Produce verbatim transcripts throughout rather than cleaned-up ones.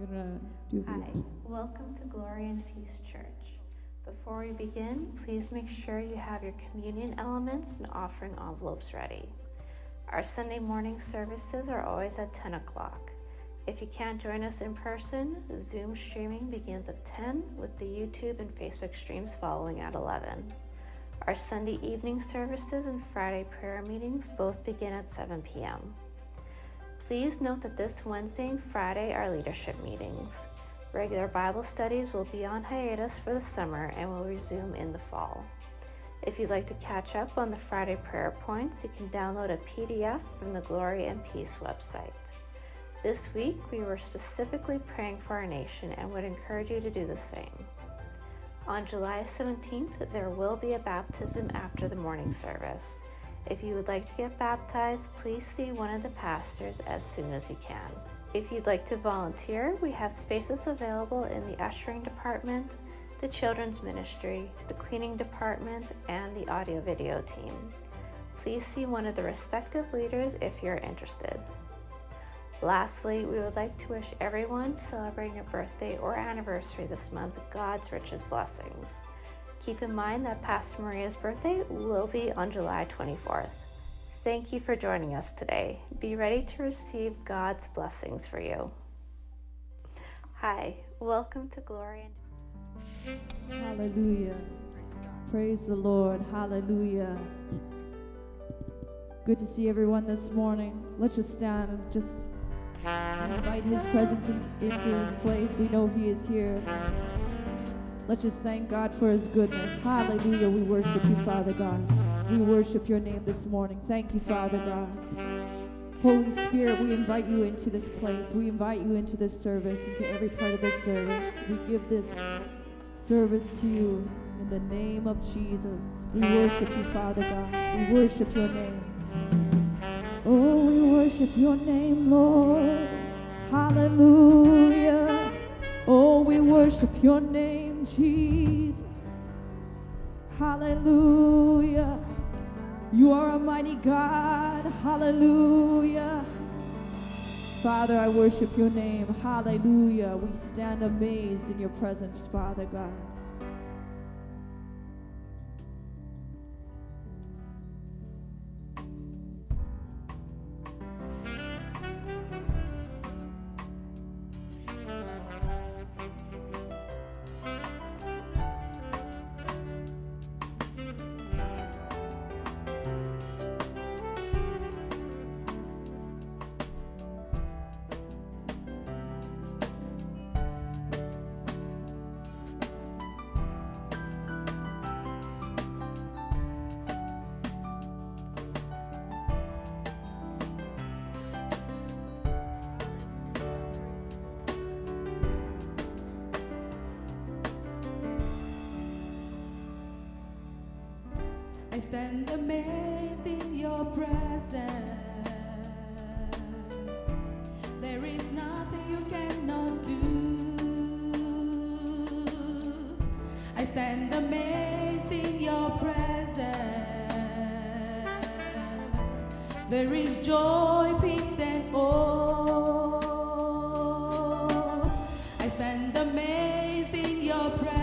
gonna do Hi, this. welcome to Glory and Peace Church. Before we begin, please make sure you have your communion elements and offering envelopes ready. Our Sunday morning services are always at ten o'clock. If you can't join us in person, Zoom streaming begins at ten with the YouTube and Facebook streams following at eleven. Our Sunday evening services and Friday prayer meetings both begin at seven p.m. Please note that this Wednesday and Friday are leadership meetings. Regular Bible studies will be on hiatus for the summer and will resume in the fall. If you'd like to catch up on the Friday prayer points, you can download a P D F from the Glory and Peace website. This week, we were specifically praying for our nation and would encourage you to do the same. On July seventeenth, there will be a baptism after the morning service. If you would like to get baptized, please see one of the pastors as soon as you can. If you'd like to volunteer, we have spaces available in the ushering department, the children's ministry, the cleaning department, and the audio-video team. Please see one of the respective leaders if you're interested. Lastly, we would like to wish everyone celebrating a birthday or anniversary this month God's richest blessings. Keep in mind that Pastor Maria's birthday will be on July twenty-fourth. Thank you for joining us today. Be ready to receive God's blessings for you. Hi, welcome to Glory and Hallelujah. Praise the Lord. Hallelujah. Good to see everyone this morning. Let's just stand and just invite his presence into this place. We know he is here. Let's just thank God for his goodness. Hallelujah. We worship you, Father God. We worship your name this morning. Thank you, Father God. Holy Spirit, we invite you into this place. We invite you into this service, into every part of this service. We give this service to you in the name of Jesus. We worship you, Father God. We worship your name. Oh, we worship your name, Lord. Hallelujah. Oh, we worship your name, Jesus. Hallelujah. You are a mighty God. Hallelujah. Father, I worship your name. Hallelujah. We stand amazed in your presence, Father God. I stand amazed in your presence. There is nothing you cannot do. I stand amazed in your presence. There is joy, peace, and all. I stand amazed in your presence.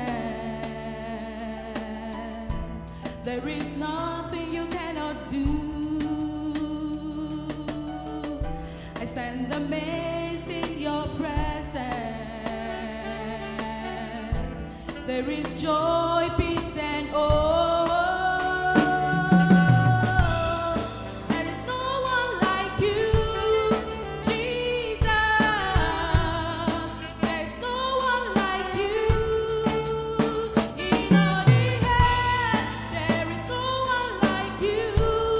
There is nothing you cannot do. I stand amazed in your presence. There is joy, peace, and all. There is no one like you, Jesus. There is no one like you in all the earth. There is no one like you,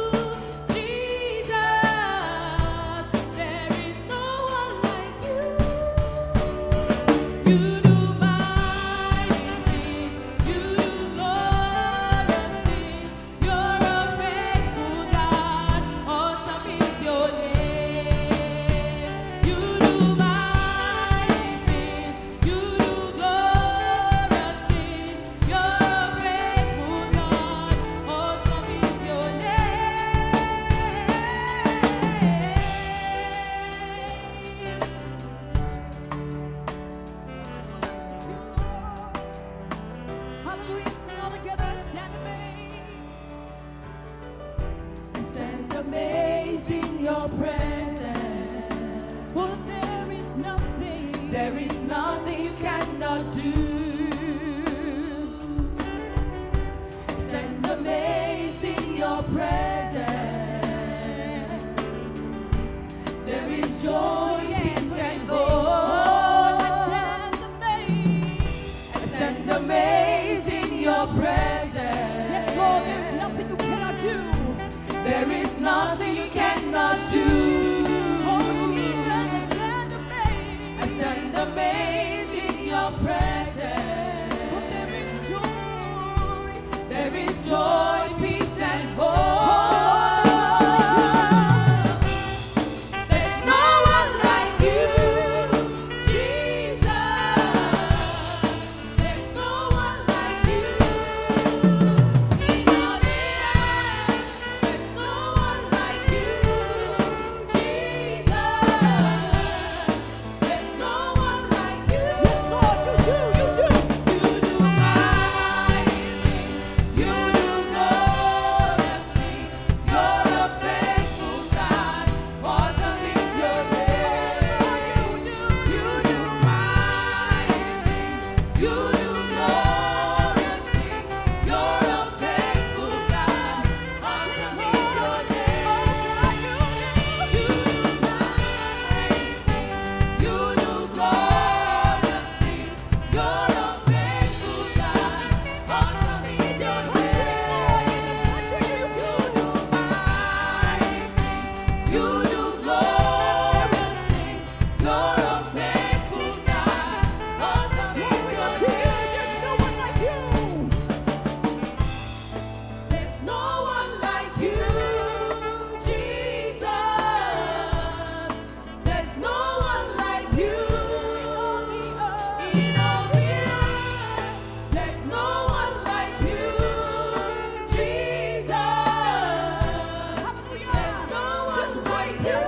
Jesus. There is no one like you. You do mighty things. You do amazed in your presence. For there is nothing, there is nothing you cannot do. Stand amazed in your presence. There is joy, peace, and hope. I stand amazed in your presence. Yes, Lord, there is nothing you cannot do. There is nothing you cannot do. Oh, Jesus, I stand amazed. I stand amazed in your presence. For there is joy. There is joy, peace, and hope. There's no one like you, Jesus. There's no one like you. In all the earth, there's no one like you, Jesus. There's no one like you. Yes, Lord, you do, you do. You do mighty things. You do glorious things. You're a faithful God. Awesome is your name. You do, you do mighty things. You do glorious things. You're a faithful God. Awesome is your name. You do mighty things. You do glorious things. You're a faithful God. Awesome is your name. You do mighty things. You do glorious things. You're a faithful God. Awesome is your name. There's no one like you, Jesus. There's no one like you in all the earth. There's no one like you, Jesus. There's no one like you.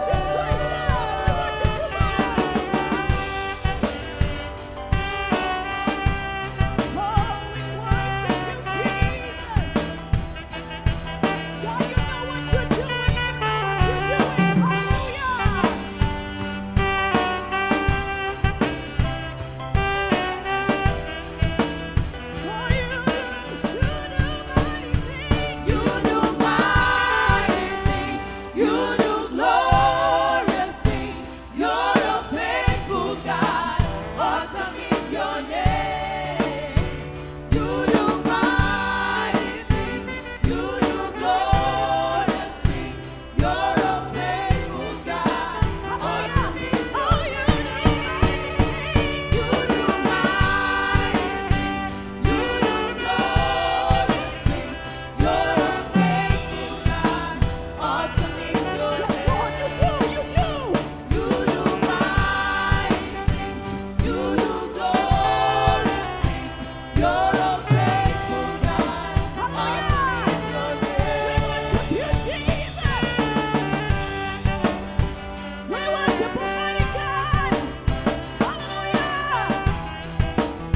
You do mighty things. You do glorious things. You're a faithful God. Awesome is your name. You do mighty things. You do glorious things. You're a faithful God. Awesome is your name. You do mighty things. You do glorious things. You're a faithful God. Awesome is your name. You do, you do. You do mighty things. You do glorious things. You're a faithful God. Awesome is your name. We worship you, Jesus. We worship Almighty God. Hallelujah.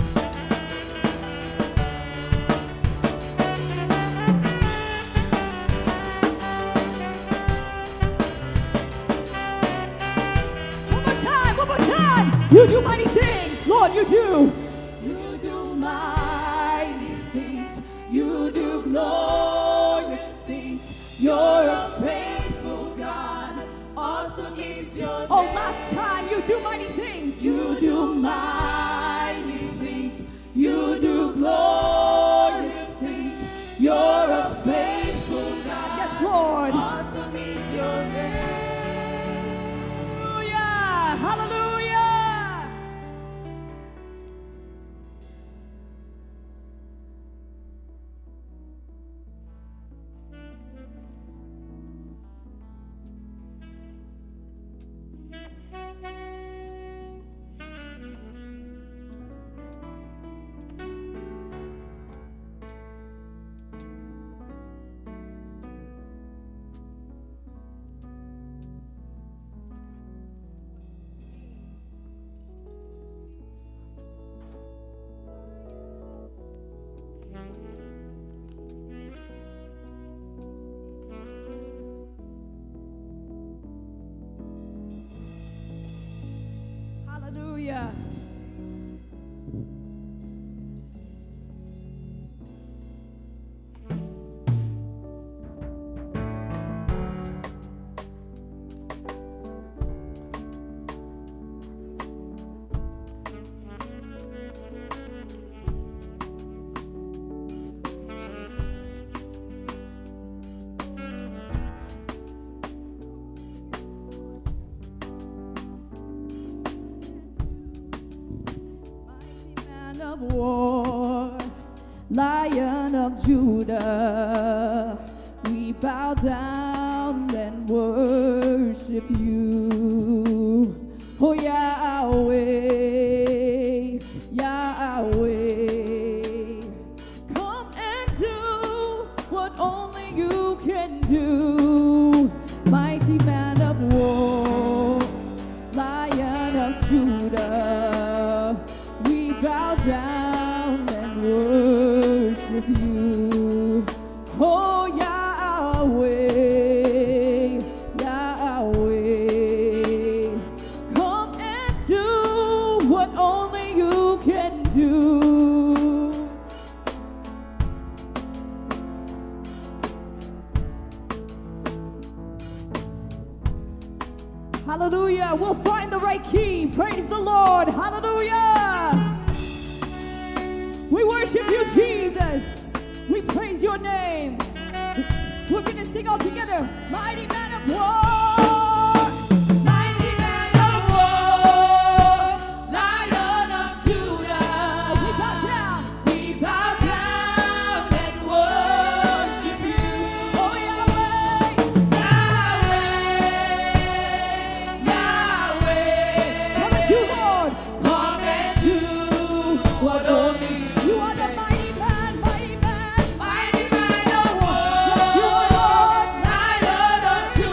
One more time, one more time. You do mighty things, Lord, you do. You do mighty things. You do glorious things. You're a faithful God. Awesome is your name. Oh, last time, you do mighty things. You do mighty things. You do glorious things. You're a faithful God. Yes, Lord. Awesome is your name. Hallelujah. Hallelujah. of war, Lion of Judah, we bow down and worship you. Oh Yahweh, Yahweh, come and do what only you can do. Mighty man of war, Lion of Judah, we bow down and worship you. Oh Yahweh, Yahweh, come and do what only you can do. Hallelujah. We'll find the right key. Praise the Lord. Hallelujah. We worship you, Jesus. We praise your name. We're going to sing all together. Mighty man of war. Mighty man of war. Lion of Judah. We bow down. We bow down and worship you. Oh Yahweh. Yahweh. Yahweh. Come and do, Lord. Come and do what only you are. The mighty man, mighty man, mighty man of war. Yes, you are Lord. Lion of Judah.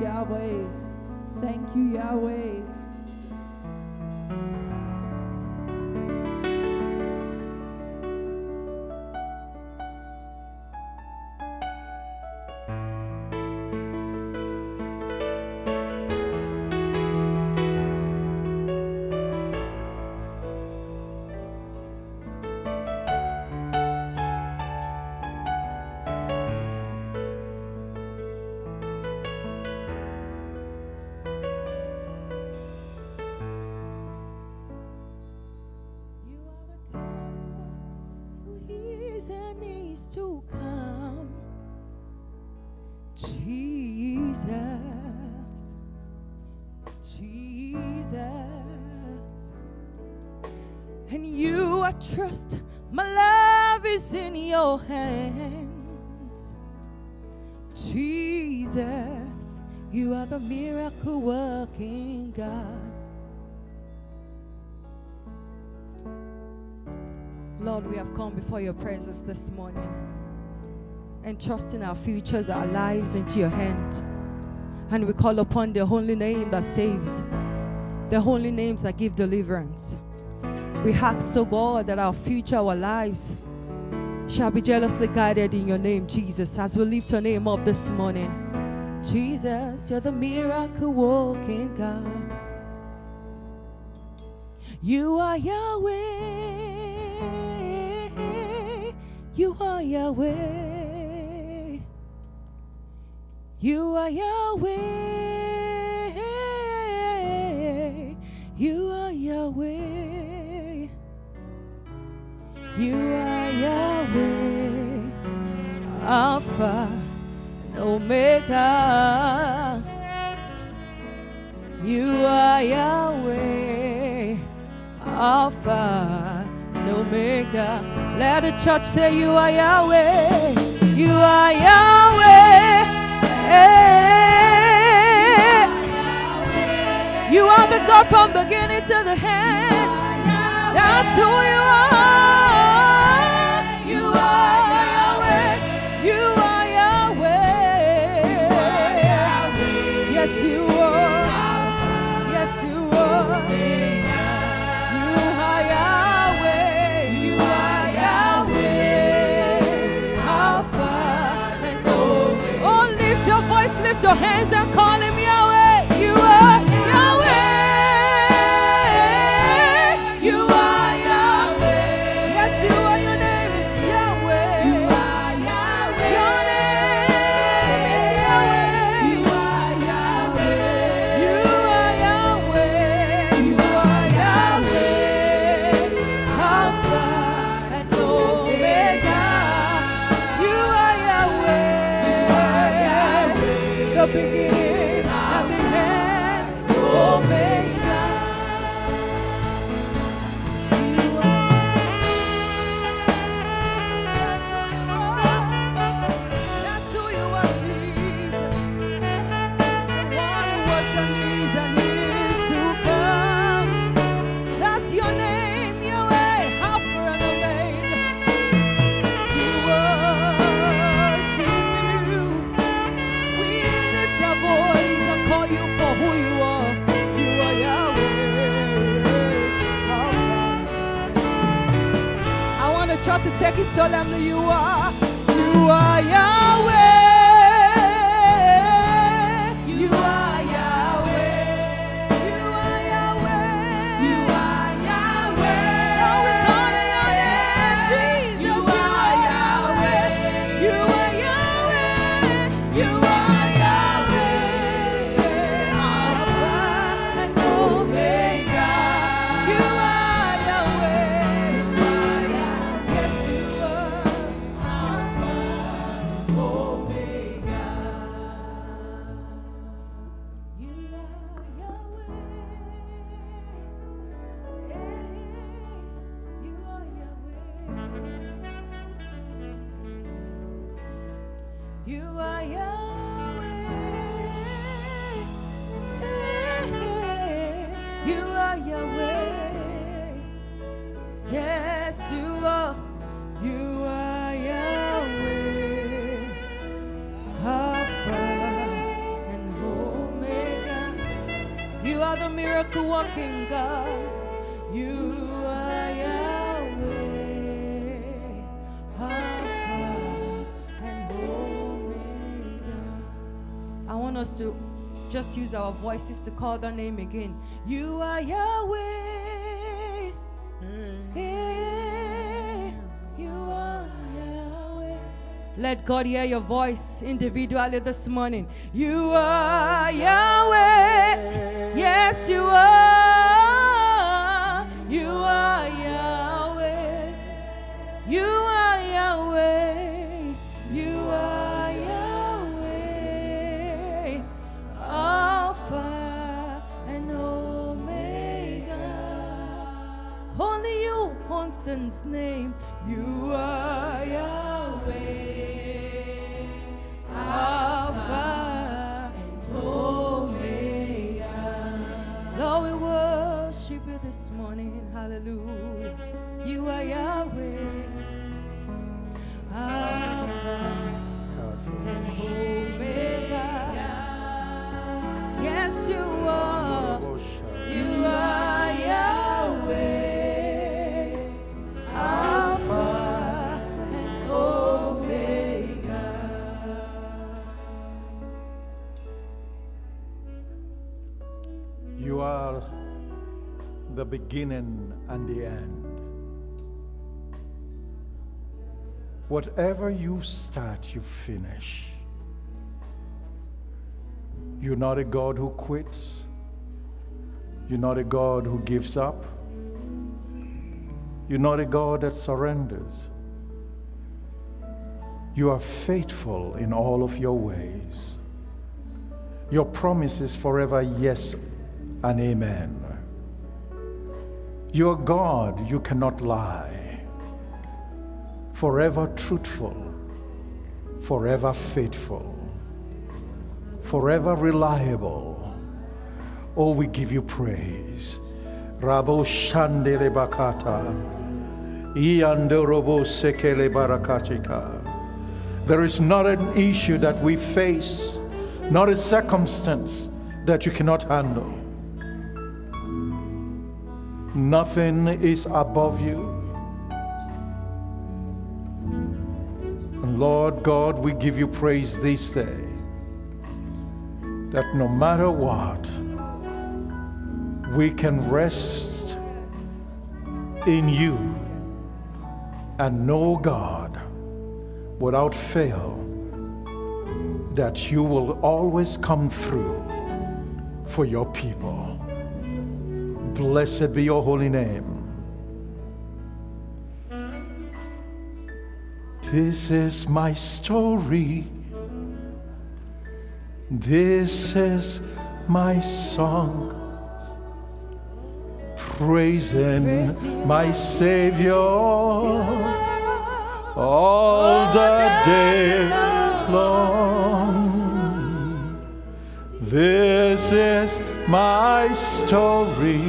Yahweh. Thank you, Yahweh. You are the God who was, who is, and is to come. Jesus, Jesus, and you I trust. My love is in your hands. Jesus, you are the miracle working God. Lord, we have come before your presence this morning and trusting our futures, our lives into your hand. And we call upon the holy name that saves, the holy names that give deliverance. We ask, so God, that our future, our lives shall be jealously guided in your name, Jesus, as we lift your name up this morning. Jesus, you're the miracle working God. You are Yahweh. You are Yahweh. You are Yahweh. You are Yahweh. You are Yahweh. Alpha and Omega. You are Yahweh. Alpha and Omega. Let the church say, you are Yahweh. You are Yahweh. You are the God from beginning to the end. That's who you are. You are Yahweh. You are Yahweh. Yes, you are. Yes, you are. You are Yahweh. You are Yahweh. Alpha and Omega. Oh, lift your voice, lift your hands and call him Yahweh. You are Yahweh. You are Yahweh. Yes, you are. Your name is Yahweh. You are Yahweh. Your name is Yahweh. You are Yahweh. You are Yahweh. You are Yahweh. Alpha and Omega. You are Yahweh. The beginning and the end. Omega. You are. That's who you are, Jesus. The one who was and is and is to come. That's your name, Yahweh, Alpha and Omega. We worship you. We lift our voice and call you for who you are. You are Yahweh. Alpha. I want the church to take it solemnly. You are, you are Yahweh. You are Yahweh. You are Yahweh. You are Yahweh. Oh, we call on your name, Jesus. You are Yahweh. You are Yahweh. You are Yahweh. Alpha and Omega. You are Yahweh. You are Yahweh. Yes, you are. Alpha and Omega. You are Yahweh. You are Yahweh. You are Yahweh. You are Yahweh. Yes, you are. You are Yahweh. Alpha and Omega. miracle working God. You are Yahweh, Alpha and Omega. I want us to just use our voices to call the name again. You are Yahweh. Yeah, you are Yahweh. Let God hear your voice individually this morning. You are Yahweh. Yes, you are. You are Yahweh. You are Yahweh. You are Yahweh. Alpha and Omega. Only you, Constant's name. You are Yahweh, Alpha and Omega. Lord, we worship you this morning. Hallelujah. You are Yahweh, Alpha and Omega. Yes, you are. You are Yahweh, Alpha and Omega. You are the beginning and the end. Whatever you start, you finish. You're not a God who quits. You're not a God who gives up. You're not a God that surrenders. You are faithful in all of your ways. Your promise is forever yes and amen. You are God, you cannot lie. Forever truthful, forever faithful, forever reliable. Oh, we give you praise. Rabo Shandele Bakata. Iandorobo Sekele Barakachika. There is not an issue that we face, not a circumstance that you cannot handle. Nothing is above you. And Lord God, we give you praise this day, that no matter what, we can rest in you and know, God, without fail, that you will always come through for your people. Blessed be your holy name. This is my story. This is my song, praising my Savior all the day long. This is my story.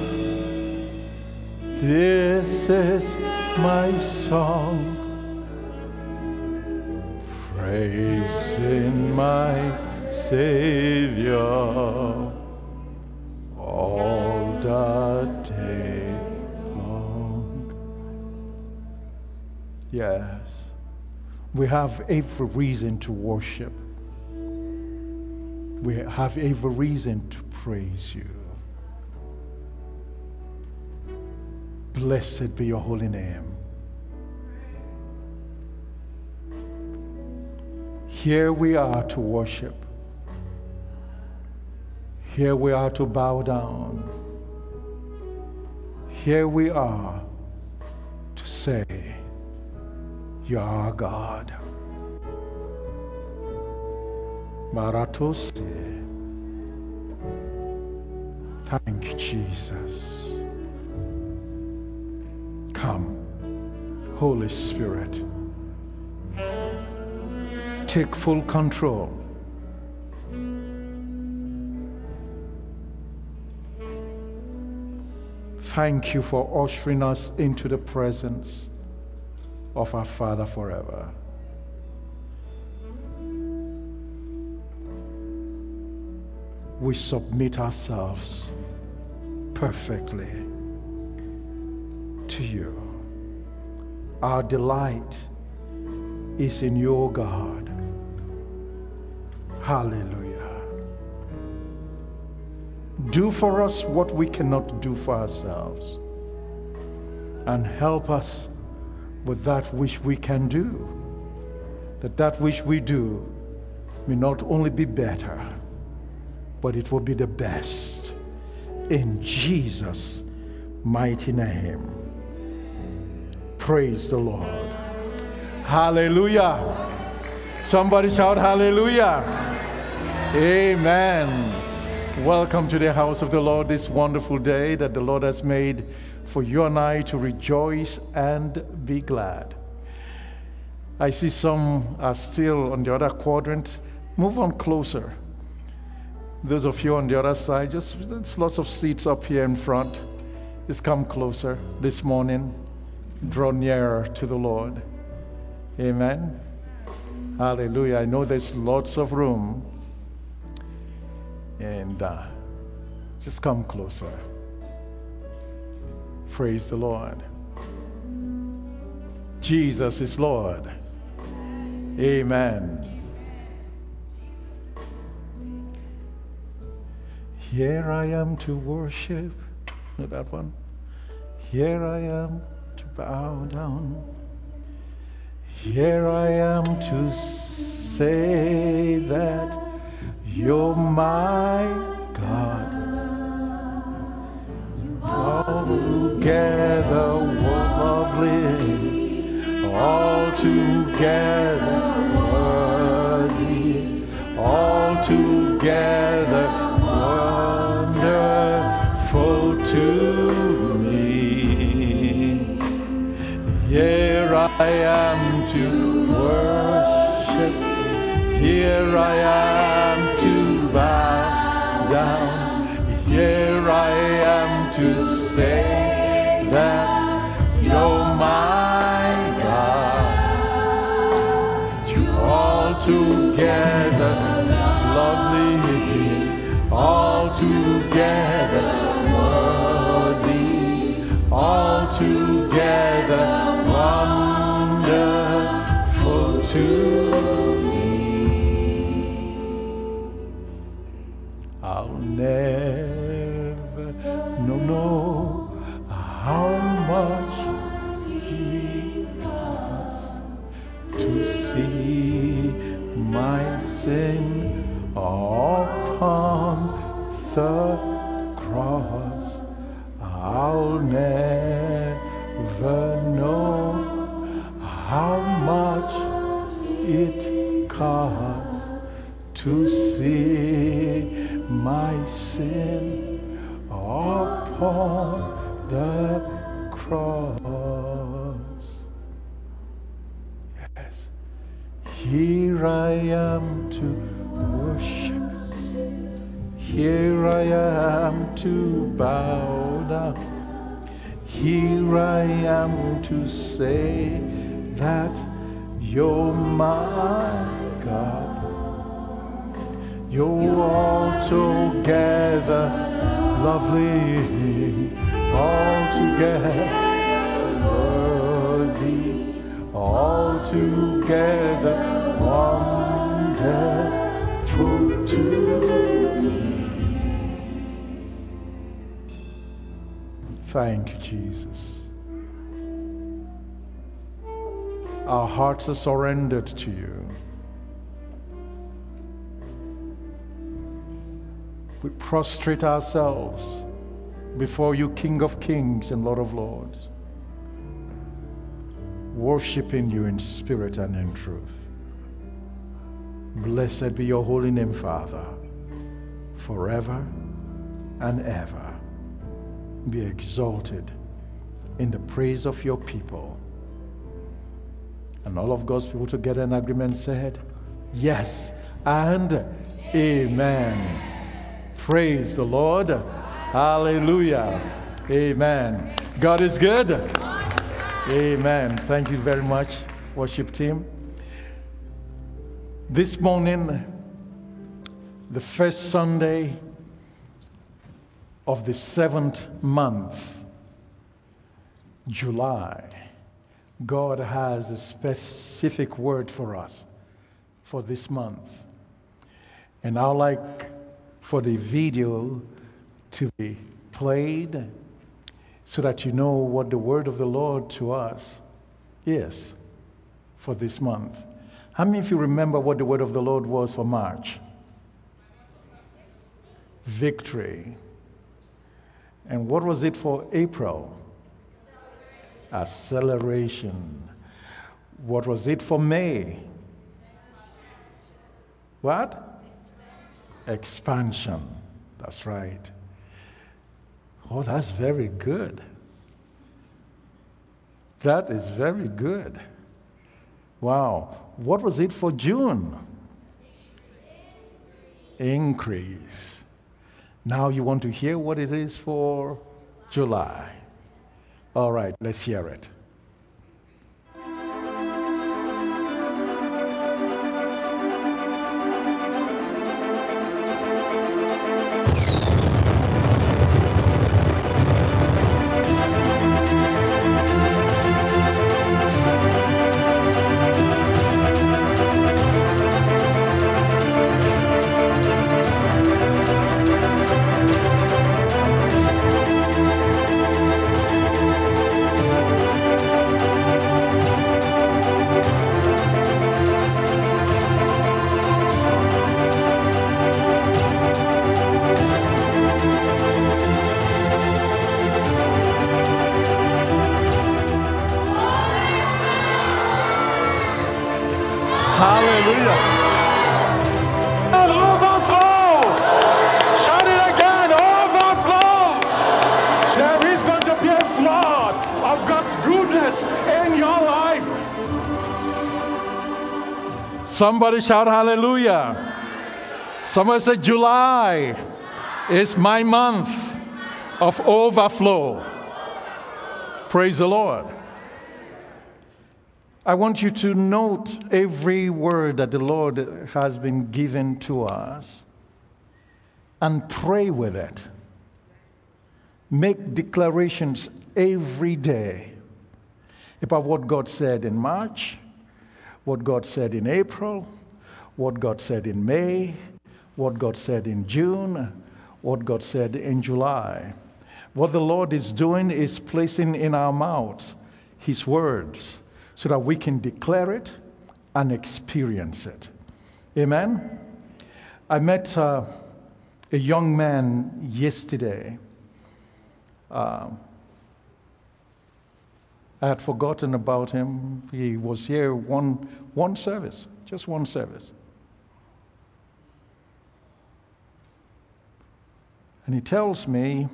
This is my song, praising my Savior all the day long. Yes, we have every reason to worship. We have every reason to praise you. Blessed be your holy name. Here we are to worship. Here we are to bow down. Here we are to say, you are our God. Maratos. Thank you, Jesus. Come, Holy Spirit. Take full control. Thank you for ushering us into the presence of our Father forever. We submit ourselves perfectly to you. Our delight is in you, O God. Hallelujah. Do for us what we cannot do for ourselves, and help us with that which we can do, that that which we do may not only be better, but it will be the best. In Jesus' mighty name. Praise the Lord. Hallelujah. Somebody shout hallelujah. Amen. Welcome to the house of the Lord this wonderful day that the Lord has made for you and I to rejoice and be glad. I see some are still on the other quadrant. Move on closer. Those of you on the other side, just there's lots of seats up here in front. Just come closer this morning. Draw nearer to the Lord. Amen. Hallelujah. I know there's lots of room. And uh, just come closer. Praise the Lord. Jesus is Lord. Amen. Here I am to worship. Know that one? Here I am to bow down. Here I am to say that you're my God. All together lovely, all together worthy, all together wonderful to me. Here I am to worship, here I am to bow down, here I am to say that you're my God. You all together lovely, all together worthy, all together wonderful to me. I'll never know, know how much it costs to see my sin upon the cross. I'll never know how much it costs to see my sin upon the cross. Yes. Here I am to worship. Here I am to bow down. Here I am to say that you're my God. You're all together lovely, all together worthy, all together wonderful to me. Thank you, Jesus. Our hearts are surrendered to you. We prostrate ourselves before you, King of Kings and Lord of Lords, worshiping you in spirit and in truth. Blessed be your holy name, Father, forever and ever. Be exalted in the praise of your people. And all of God's people together in agreement said, yes and amen. Praise the Lord. Hallelujah. Amen. God is good. Amen. Thank you very much, worship team. This morning, the first Sunday of the seventh month, July, God has a specific word for us for this month. And I'd like for the video to be played so that you know what the word of the Lord to us is for this month. How many of you remember what the word of the Lord was for March? Victory. And what was it for April? Acceleration. What was it for May? What? Expansion. That's right. Oh, that's very good. That is very good. Wow. What was it for June? Increase. Now you want to hear what it is for July. All right, let's hear it. Hallelujah. And overflow. Shout it again. Overflow. There is going to be a flood of God's goodness in your life. Somebody shout hallelujah. Somebody say July is my month of overflow. Praise the Lord. I want you to note every word that the Lord has been given to us and pray with it. Make declarations every day about what God said in March, what God said in April, what God said in May, what God said in June, what God said in July. What the Lord is doing is placing in our mouths His words, so that we can declare it and experience it. Amen? I met uh, a young man yesterday. Uh, I had forgotten about him. He was here one, one service, just one service. And he tells me,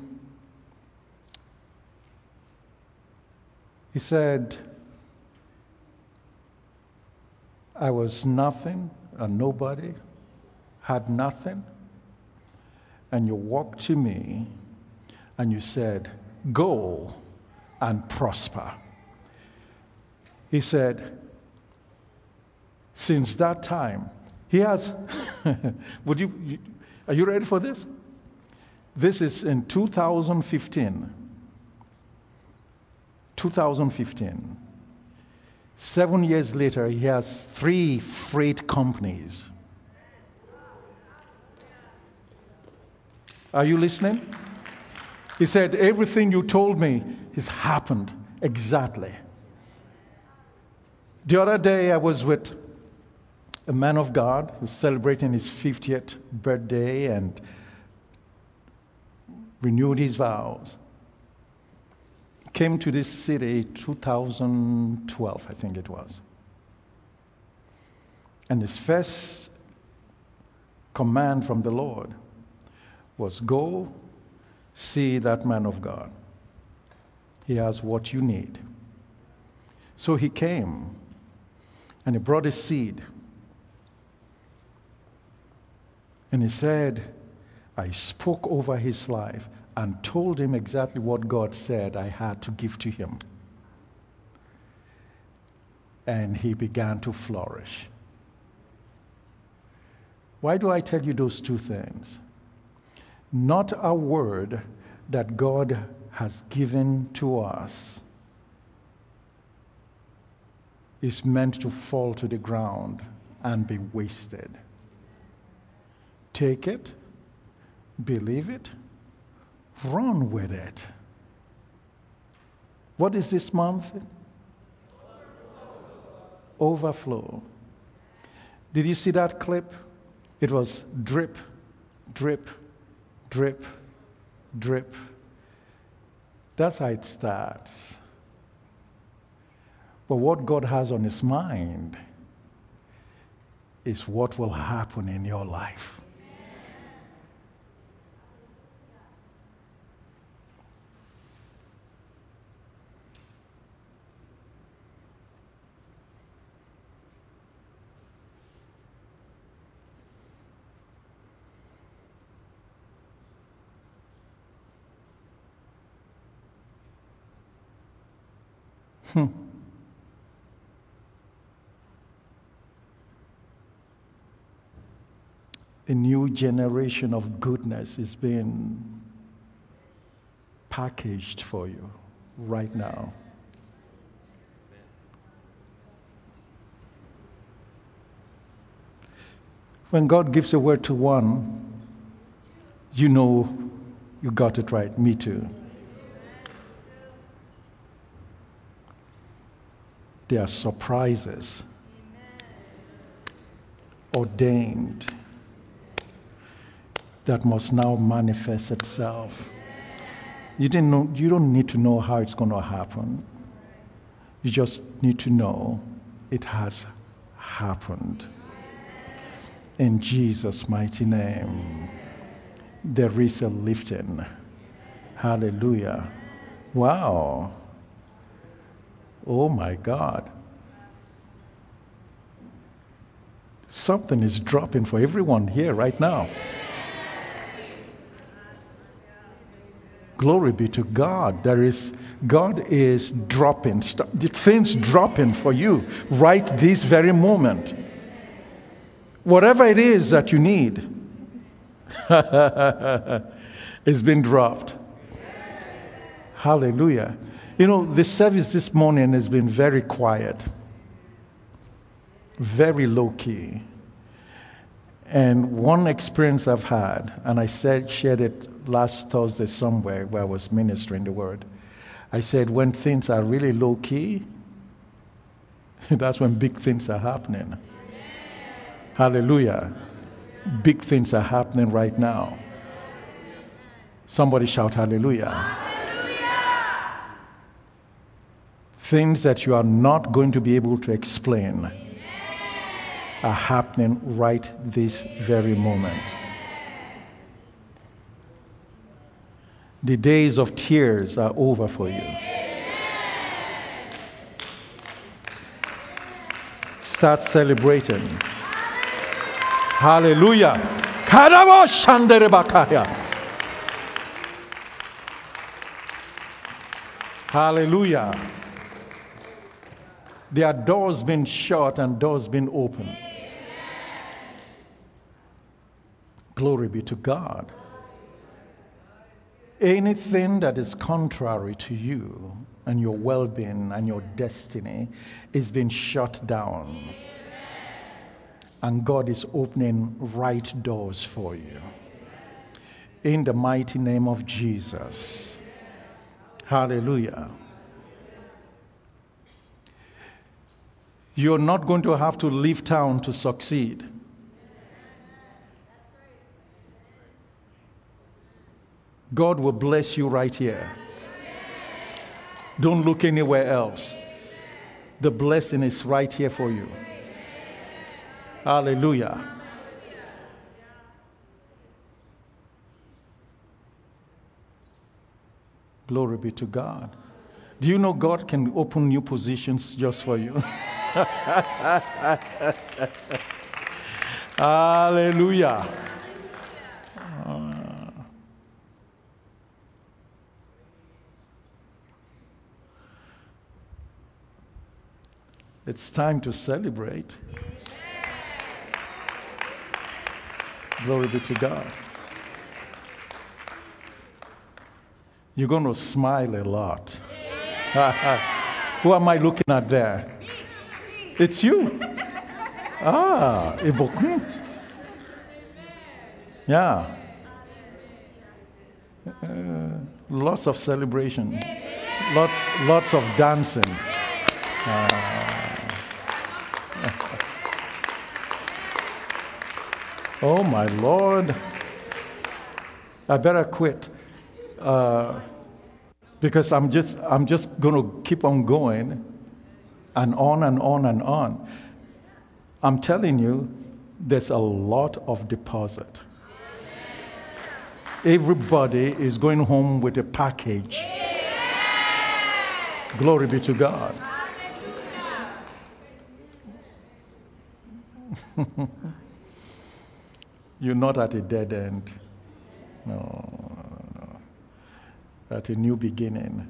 he said, I was nothing, a nobody, had nothing, and you walked to me and you said, go and prosper. He said, since that time, he has, would you, you, are you ready for this? This is in two thousand fifteen. two thousand fifteen. Seven years later, he has three freight companies. Are you listening? He said, everything you told me has happened exactly. The other day, I was with a man of God who's celebrating his fiftieth birthday and renewed his vows. Came to this city two thousand twelve, I think it was. And his first command from the Lord was, go see that man of God. He has what you need. So he came and he brought a seed. And he said, I spoke over his life and told him exactly what God said I had to give to him. And he began to flourish. Why do I tell you those two things? Not a word that God has given to us is meant to fall to the ground and be wasted. Take it, believe it, run with it. What is this month? Overflow. Did you see that clip? It was drip, drip, drip, drip. That's how it starts. But what God has on his mind is what will happen in your life. Hmm. A new generation of goodness is being packaged for you right now. When God gives a word to one, you know you got it right. Me too. There are surprises ordained that must now manifest itself. You didn't know, you don't need to know how it's going to happen. You just need to know it has happened. In Jesus' mighty name, there is a lifting. Hallelujah. Wow. Oh my God. Something is dropping for everyone here right now. Glory be to God. There is, God is dropping, st- things dropping for you right this very moment. Whatever it is that you need, it's been dropped. Hallelujah. You know, the service this morning has been very quiet, very low-key. And one experience I've had, and I said, shared it last Thursday somewhere where I was ministering the word. I said, when things are really low-key, that's when big things are happening. Hallelujah. Big things are happening right now. Somebody shout hallelujah. Things that you are not going to be able to explain are happening right this very moment. The days of tears are over for you. Start celebrating. Hallelujah. Hallelujah. There are doors being shut and doors being opened. Glory be to God. Anything that is contrary to you and your well-being and your destiny is being shut down. And God is opening right doors for you. In the mighty name of Jesus. Hallelujah. You're not going to have to leave town to succeed. God will bless you right here. Don't look anywhere else. The blessing is right here for you. Hallelujah. Glory be to God. Do you know God can open new positions just for you? Hallelujah. Uh, it's time to celebrate. Glory be to God. You're going to smile a lot. Who am I looking at there? It's you. Ah, Ibukun. Yeah. Uh, lots of celebration. Lots, lots of dancing. Uh, oh my Lord. I better quit. Uh, because I'm just I'm just going to keep on going and on and on and on. I'm telling you, there's a lot of deposit. Everybody is going home with a package. Glory be to God. You're not at a dead end. No, no, no. At a new beginning.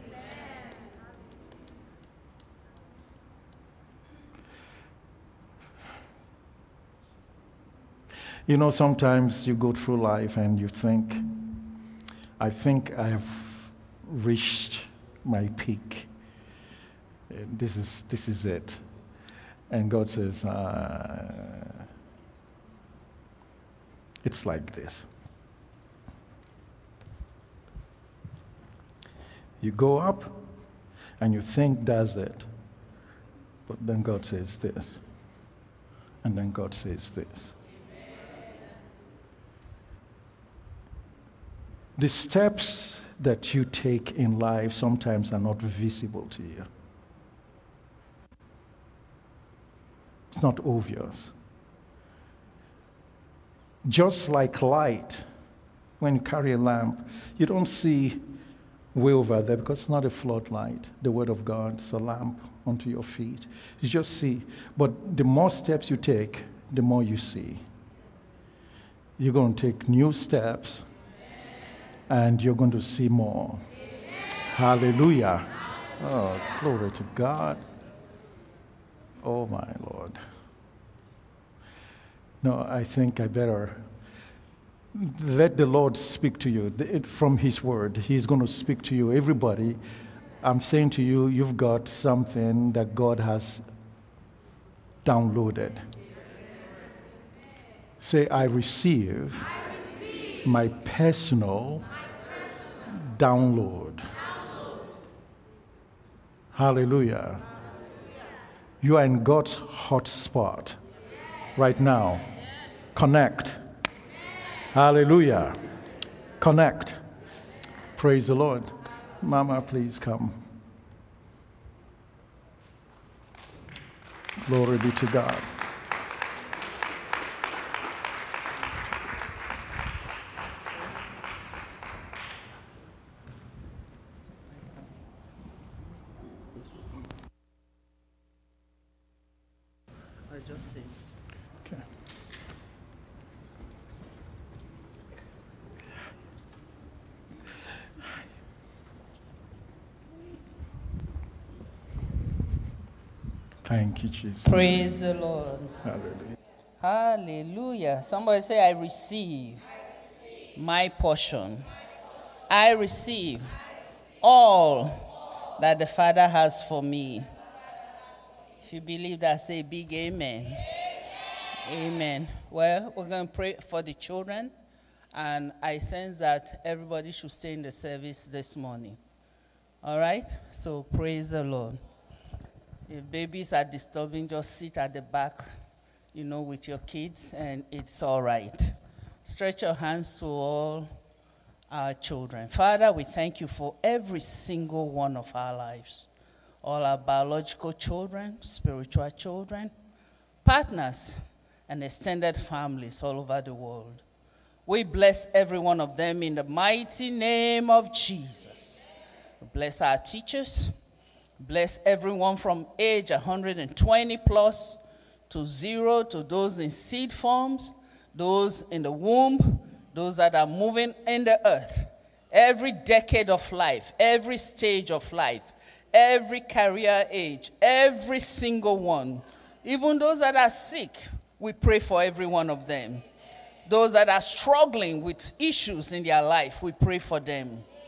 You know, sometimes you go through life and you think, I think I have reached my peak. This is this is it. And God says, uh, it's like this. You go up and you think that's it. But then God says this. And then God says this. The steps that you take in life sometimes are not visible to you. It's not obvious. Just like light, when you carry a lamp, you don't see way over there because it's not a floodlight. The Word of God is a lamp unto your feet. You just see. But the more steps you take, the more you see. You're going to take new steps. And you're going to see more. Hallelujah. Oh, glory to God. Oh, my Lord. No, I think I better let the Lord speak to you from His Word. He's going to speak to you. Everybody, I'm saying to you, you've got something that God has downloaded. Say, I receive, I receive my personal download. download. Hallelujah. Hallelujah. You are in God's hot spot right now. Connect. Hallelujah. Connect. Praise the Lord. Mama, please come. Glory be to God. Just say it. Okay. Thank you, Jesus. Praise the Lord. Hallelujah. Hallelujah. Somebody say, I receive, I receive my portion. I receive all that the Father has for me. If you believe that, say big amen. Amen. Amen. Well, we're going to pray for the children, and I sense that everybody should stay in the service this morning. All right? So praise the Lord. If babies are disturbing, just sit at the back, you know, with your kids, and it's all right. Stretch your hands to all our children. Father, we thank you for every single one of our lives. All our biological children, spiritual children, partners, and extended families all over the world. We bless every one of them in the mighty name of Jesus. Bless our teachers. Bless everyone from age one hundred twenty plus to zero, to those in seed forms, those in the womb, those that are moving in the earth. Every decade of life, every stage of life, every career age, every single one. Even those that are sick, we pray for every one of them. Those that are struggling with issues in their life, we pray for them.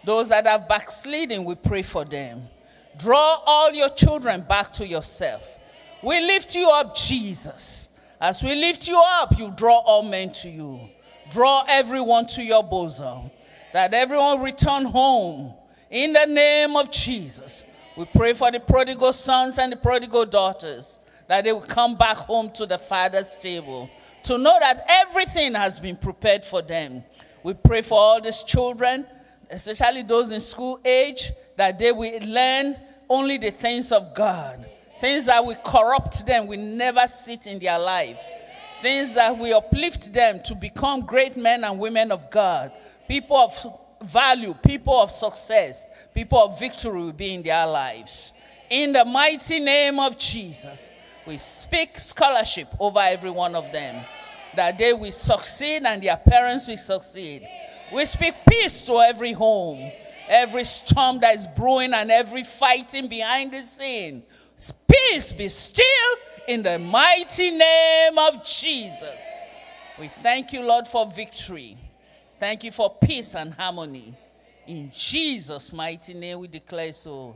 Those that have backslidden, we pray for them. Draw all your children back to yourself. We lift you up, Jesus. As we lift you up, you draw all men to you. Draw everyone to your bosom, that everyone return home. In the name of Jesus, we pray for the prodigal sons and the prodigal daughters, that they will come back home to the Father's table, to know that everything has been prepared for them. We pray for all these children, especially those in school age, that they will learn only the things of God. Things that will corrupt them, will never sit in their life. Things that will uplift them to become great men and women of God. People of value, people of success, people of victory will be in their lives. In the mighty name of Jesus, we speak scholarship over every one of them, that they will succeed and their parents will succeed. We speak peace to every home, every storm that is brewing and every fighting behind the scene. Peace be still in the mighty name of Jesus. We thank you, Lord, for victory. Thank you for peace and harmony. In Jesus' mighty name we declare so.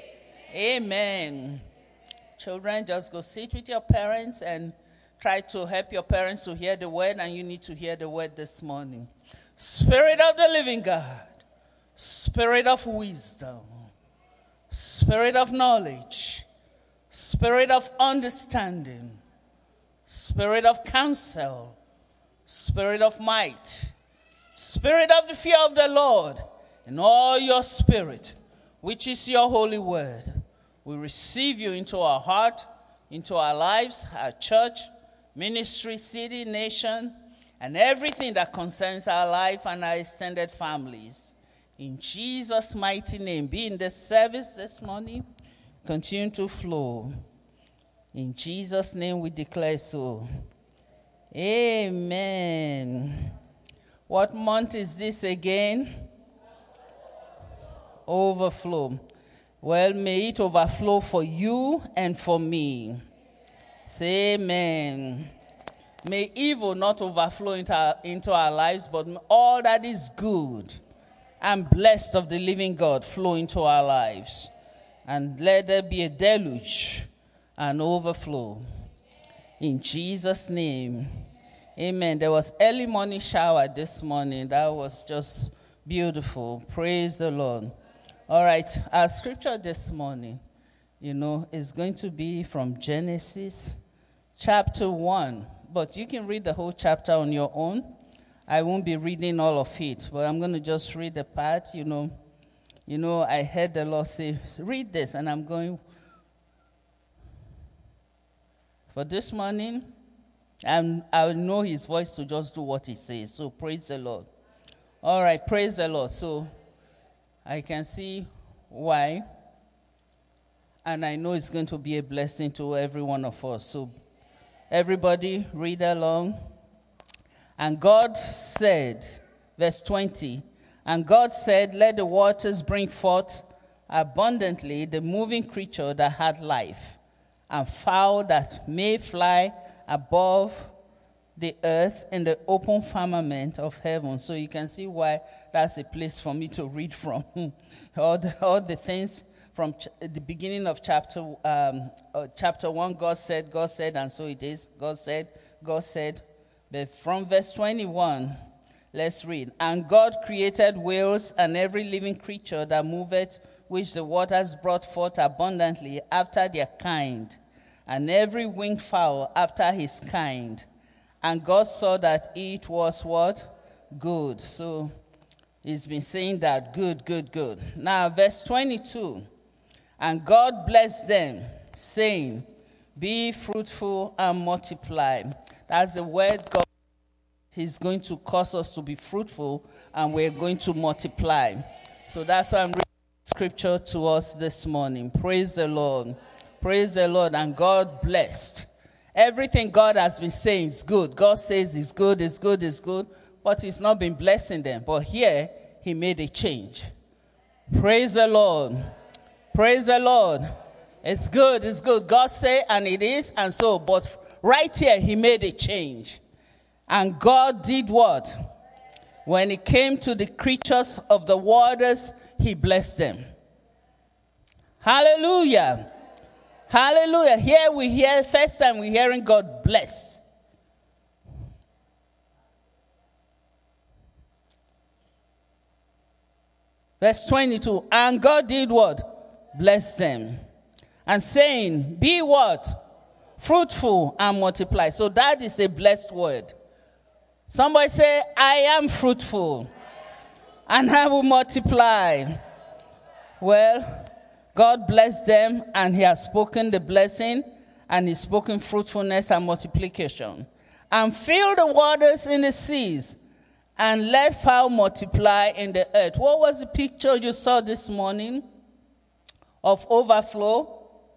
Amen. Amen. Children, just go sit with your parents and try to help your parents to hear the word, and you need to hear the word this morning. Spirit of the living God, Spirit of wisdom, Spirit of knowledge, Spirit of understanding, Spirit of counsel, Spirit of might, Spirit of the fear of the Lord, and all your spirit, which is your holy word, we receive you into our heart, into our lives, our church, ministry, city, nation, and everything that concerns our life and our extended families. In Jesus' mighty name, be in this service this morning. Continue to flow. In Jesus' name we declare so. Amen. What month is this again? Overflow. Well, may it overflow for you and for me. Say amen. May evil not overflow into our, into our lives, but all that is good and blessed of the living God flow into our lives. And let there be a deluge and overflow. In Jesus' name. Amen. There was early morning shower this morning. That was just beautiful. Praise the Lord. All right. Our scripture this morning, you know, is going to be from Genesis chapter one. But you can read the whole chapter on your own. I won't be reading all of it, but I'm going to just read the part, you know. You know, I heard the Lord say, read this, and I'm going, for this morning, I'm, I know his voice to just do what he says. So praise the Lord. All right, praise the Lord. So I can see why, and I know it's going to be a blessing to every one of us. So everybody read along. And God said, verse twenty, and God said, let the waters bring forth abundantly the moving creature that had life, and fowl that may fly above the earth in the open firmament of heaven. So you can see why that's a place for me to read from. all, the, all the things from ch- the beginning of chapter um, uh, chapter one, God said, God said, and so it is. God said, God said. But from verse twenty-one, let's read. And God created whales and every living creature that moveth, which the waters brought forth abundantly after their kind, and every winged fowl after his kind. And God saw that it was what? Good. So he's been saying that good, good, good. Now, verse twenty-two. And God blessed them, saying, be fruitful and multiply. That's the word God. He's going to cause us to be fruitful, and we're going to multiply. So that's why I'm reading scripture to us this morning. Praise the Lord. Praise the Lord. And God blessed. Everything God has been saying is good. God says it's good, it's good, it's good. But he's not been blessing them. But here, he made a change. Praise the Lord. Praise the Lord. It's good, it's good. God said, and it is, and so. But right here, he made a change. And God did what? When it came to the creatures of the waters, he blessed them. Hallelujah. Hallelujah. Here we hear, first time we're hearing God bless. Verse twenty-two, and God did what? Bless them. And saying, be what? Fruitful and multiply. So that is a blessed word. Somebody say, I am fruitful and I will multiply. Well, God blessed them and he has spoken the blessing and he's spoken fruitfulness and multiplication. And fill the waters in the seas and let fowl multiply in the earth. What was the picture you saw this morning of overflow?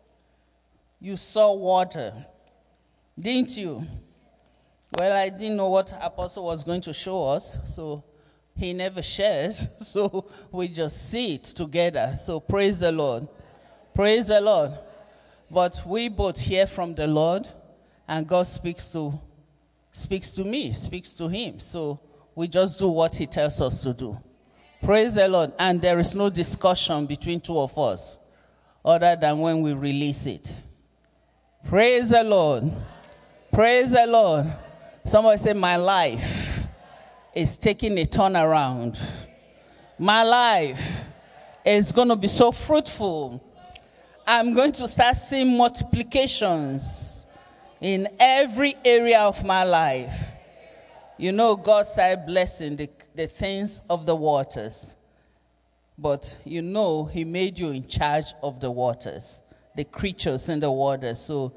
You saw water, didn't you? Well, I didn't know what Apostle was going to show us, so he never shares, so we just see it together. So praise the Lord. Praise the Lord. But we both hear from the Lord, and God speaks to speaks to me, speaks to him. So we just do what he tells us to do. Praise the Lord. And there is no discussion between two of us other than when we release it. Praise the Lord. Praise the Lord. Somebody say, my life is taking a turnaround. My life is going to be so fruitful. I'm going to start seeing multiplications in every area of my life. You know, God started blessing the, the things of the waters. But you know, he made you in charge of the waters, the creatures in the water. So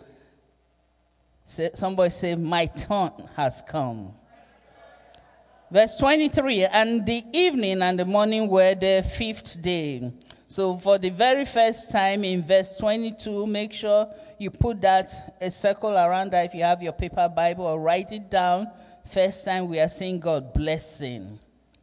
say, somebody say, my turn has come. Verse twenty-three, and the evening and the morning were the fifth day. So for the very first time in verse twenty-two, make sure you put that, a circle around that if you have your paper Bible, or write it down. First time we are seeing God blessing.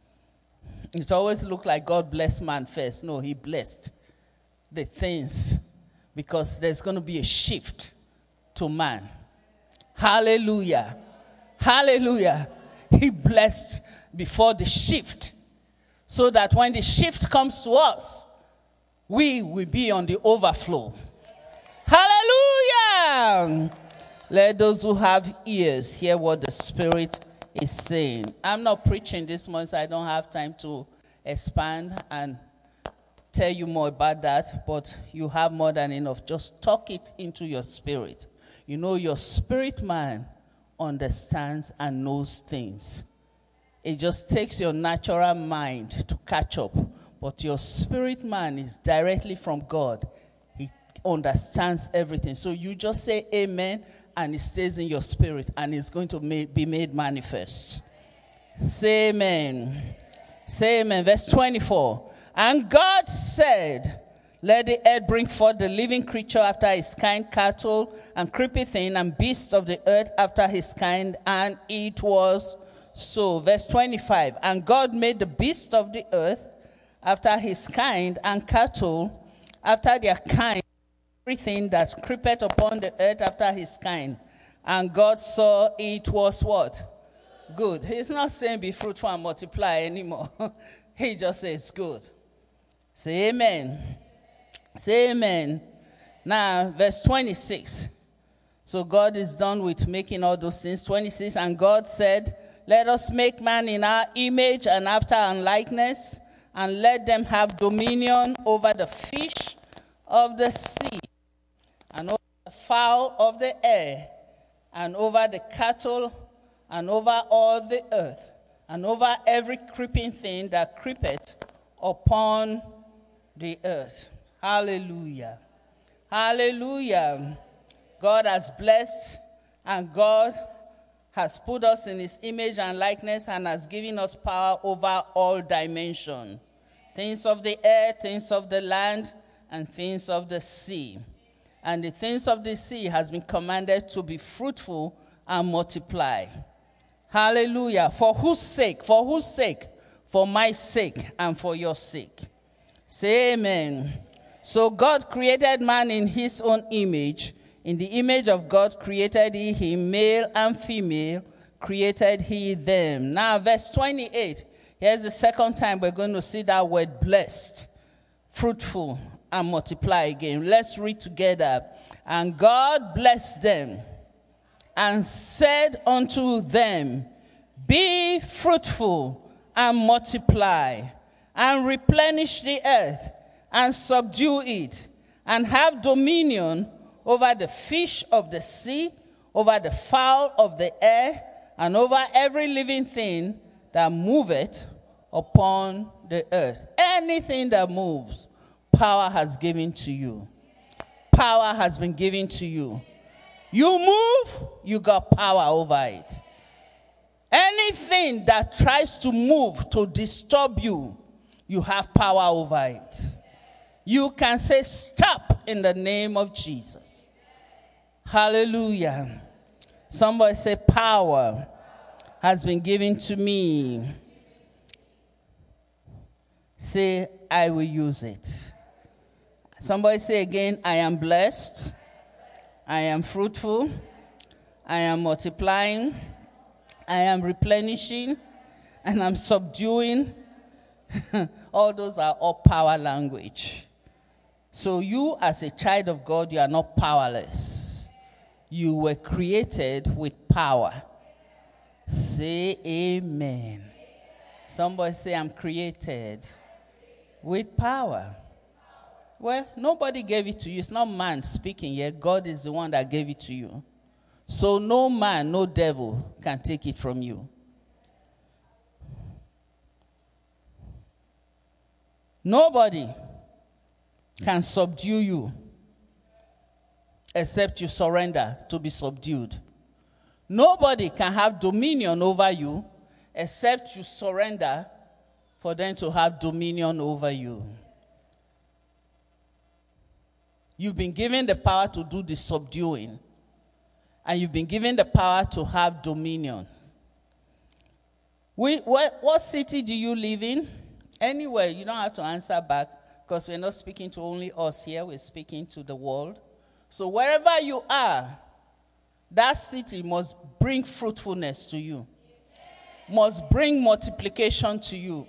It always looked like God blessed man first. No, he blessed the things because there's going to be a shift to man. Hallelujah. Hallelujah. He blessed before the shift so that when the shift comes to us, we will be on the overflow. Hallelujah. Let those who have ears hear what the Spirit is saying. I'm not preaching this month, so I don't have time to expand and tell you more about that, but you have more than enough. Just talk it into your spirit. You know, your spirit man understands and knows things. It just takes your natural mind to catch up, but your spirit man is directly from God. He understands everything. So you just say amen, and it stays in your spirit, and it's going to be made manifest. Say amen. Say amen. Verse twenty-four. And God said, let the earth bring forth the living creature after his kind, cattle and creepy thing, and beasts of the earth after his kind. And it was so. Verse twenty-five. And God made the beasts of the earth after his kind, and cattle after their kind, everything that creepeth upon the earth after his kind. And God saw it was what? Good. He's not saying be fruitful and multiply anymore. He just says good. Say amen. Say amen. Now, verse twenty-six. So God is done with making all those things. twenty-six, and God said, let us make man in our image and after our likeness, and let them have dominion over the fish of the sea, and over the fowl of the air, and over the cattle, and over all the earth, and over every creeping thing that creepeth upon the earth. Hallelujah. Hallelujah. God has blessed, and God has put us in his image and likeness, and has given us power over all dimensions. Things of the air, things of the land, and things of the sea. And the things of the sea has been commanded to be fruitful and multiply. Hallelujah. For whose sake? For whose sake? For my sake and for your sake. Say amen. So God created man in his own image. In the image of God created he him, male and female created he them. Now verse twenty-eight. Here's the second time we're going to see that word blessed, fruitful, and multiply again. Let's read together. And God blessed them and said unto them, be fruitful and multiply and replenish the earth and subdue it and have dominion over the fish of the sea, over the fowl of the air, and over every living thing that moveth upon the earth. Anything that moves, power has given to you. Power has been given to you. You move, you got power over it. Anything that tries to move to disturb you, you have power over it. You can say stop in the name of Jesus. Hallelujah. Somebody say power has been given to me. Say, I will use it. Somebody say again, I am blessed. I am fruitful. I am multiplying. I am replenishing. And I'm subduing. All those are all power language. So you as a child of God, you are not powerless. You were created with power. Say amen. Somebody say, I'm created with power. Well, nobody gave it to you. It's not man speaking here. God is the one that gave it to you. So no man, no devil can take it from you. Nobody can subdue you except you surrender to be subdued. Nobody can have dominion over you except you surrender for them to have dominion over you. You've been given the power to do the subduing, and you've been given the power to have dominion. We, what, what city do you live in? Anywhere, you don't have to answer back because we're not speaking to only us here, we're speaking to the world. So wherever you are, that city must bring fruitfulness to you, must bring multiplication to you.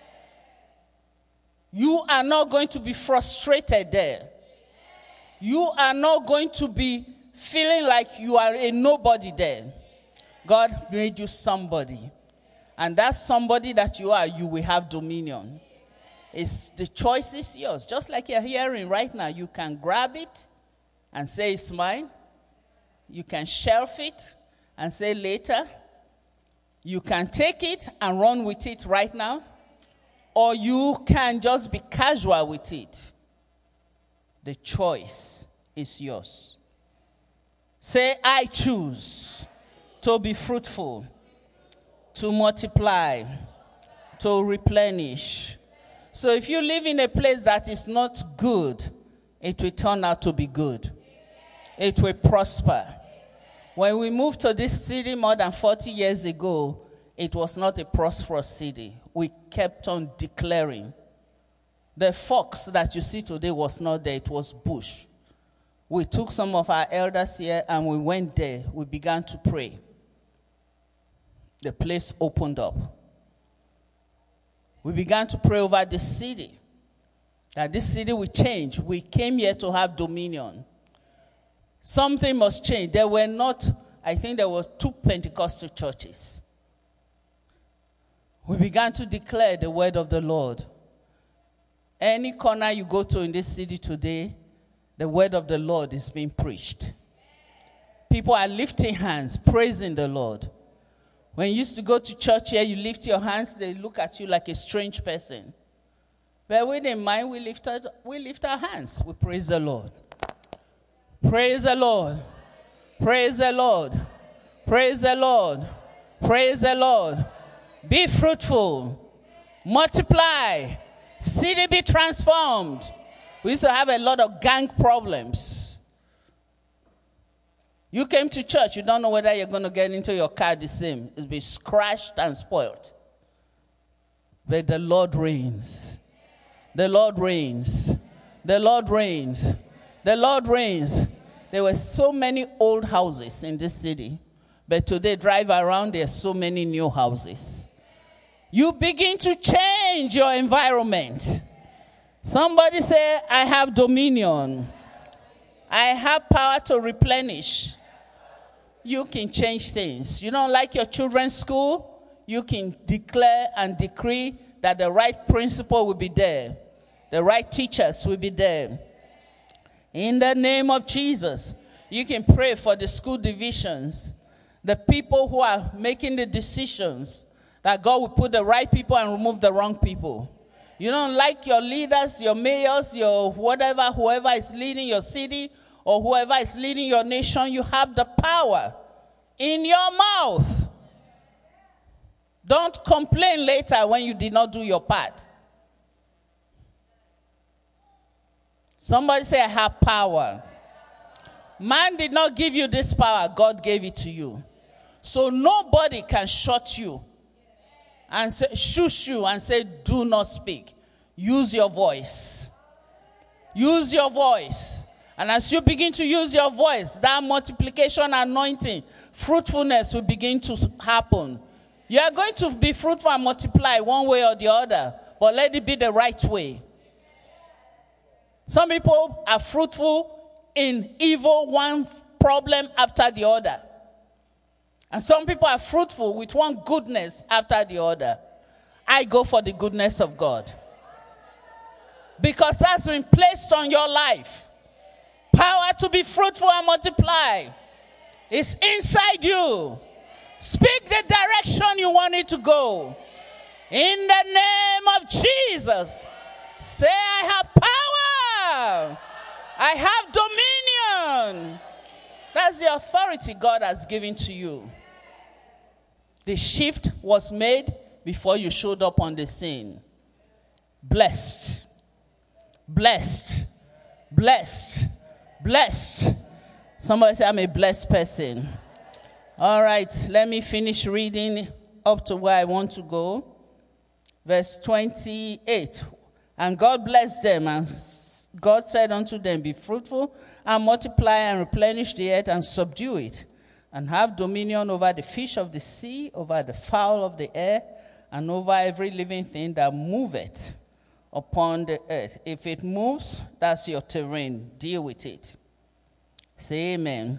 You are not going to be frustrated there. You are not going to be feeling like you are a nobody there. God made you somebody. And that somebody that you are, you will have dominion. It's, the choice is yours. Just like you're hearing right now, you can grab it and say it's mine. You can shelf it and say later. You can take it and run with it right now. Or you can just be casual with it. The choice is yours. Say, I choose to be fruitful, to multiply, to replenish. So if you live in a place that is not good, it will turn out to be good. It will prosper. When we moved to this city more than forty years ago, it was not a prosperous city. We kept on declaring. The fox that you see today was not there, it was bush. We took some of our elders here and we went there. We began to pray. The place opened up. We began to pray over this city. That this city will change. We came here to have dominion. Something must change. There were not, I think there were two Pentecostal churches. We began to declare the word of the Lord. Any corner you go to in this city today, the word of the Lord is being preached. People are lifting hands, praising the Lord. When you used to go to church here, you lift your hands, they look at you like a strange person. But we didn't mind, we lift our, we lift our hands, we praise the Lord. Praise the Lord. Praise the Lord. Praise the Lord. Praise the Lord. Be fruitful. Multiply. City be transformed. We used to have a lot of gang problems. You came to church, you don't know whether you're going to get into your car the same. It's been scratched and spoiled. But the Lord reigns. The Lord reigns. The Lord reigns. The Lord reigns. There were so many old houses in this city. But today, drive around, there are so many new houses. You begin to change your environment. Somebody say, I have dominion. I have power to replenish. You can change things. You don't like your children's school? You can declare and decree that the right principal will be there. The right teachers will be there. In the name of Jesus, you can pray for the school divisions, the people who are making the decisions, that God will put the right people and remove the wrong people. You don't like your leaders, your mayors, your whatever, whoever is leading your city or whoever is leading your nation, you have the power in your mouth. Don't complain later when you did not do your part. Somebody say, I have power. Man did not give you this power. God gave it to you. So nobody can shut you and say, shush you and say, do not speak. Use your voice. Use your voice. And as you begin to use your voice, that multiplication anointing, fruitfulness will begin to happen. You are going to be fruitful and multiply one way or the other, but let it be the right way. Some people are fruitful in evil, one problem after the other. And some people are fruitful with one goodness after the other. I go for the goodness of God. Because that's been placed on your life. Power to be fruitful and multiply is inside you. Speak the direction you want it to go. In the name of Jesus. Say, I have power. I have dominion. That's the authority God has given to you. The shift was made before you showed up on the scene. Blessed. Blessed. Blessed. Blessed. Somebody say, I'm a blessed person. All right, let me finish reading up to where I want to go. Verse twenty-eight. And God blessed them, and God said unto them, be fruitful and multiply and replenish the earth and subdue it, and have dominion over the fish of the sea, over the fowl of the air, and over every living thing that moveth upon the earth. If it moves, that's your terrain. Deal with it. Say amen.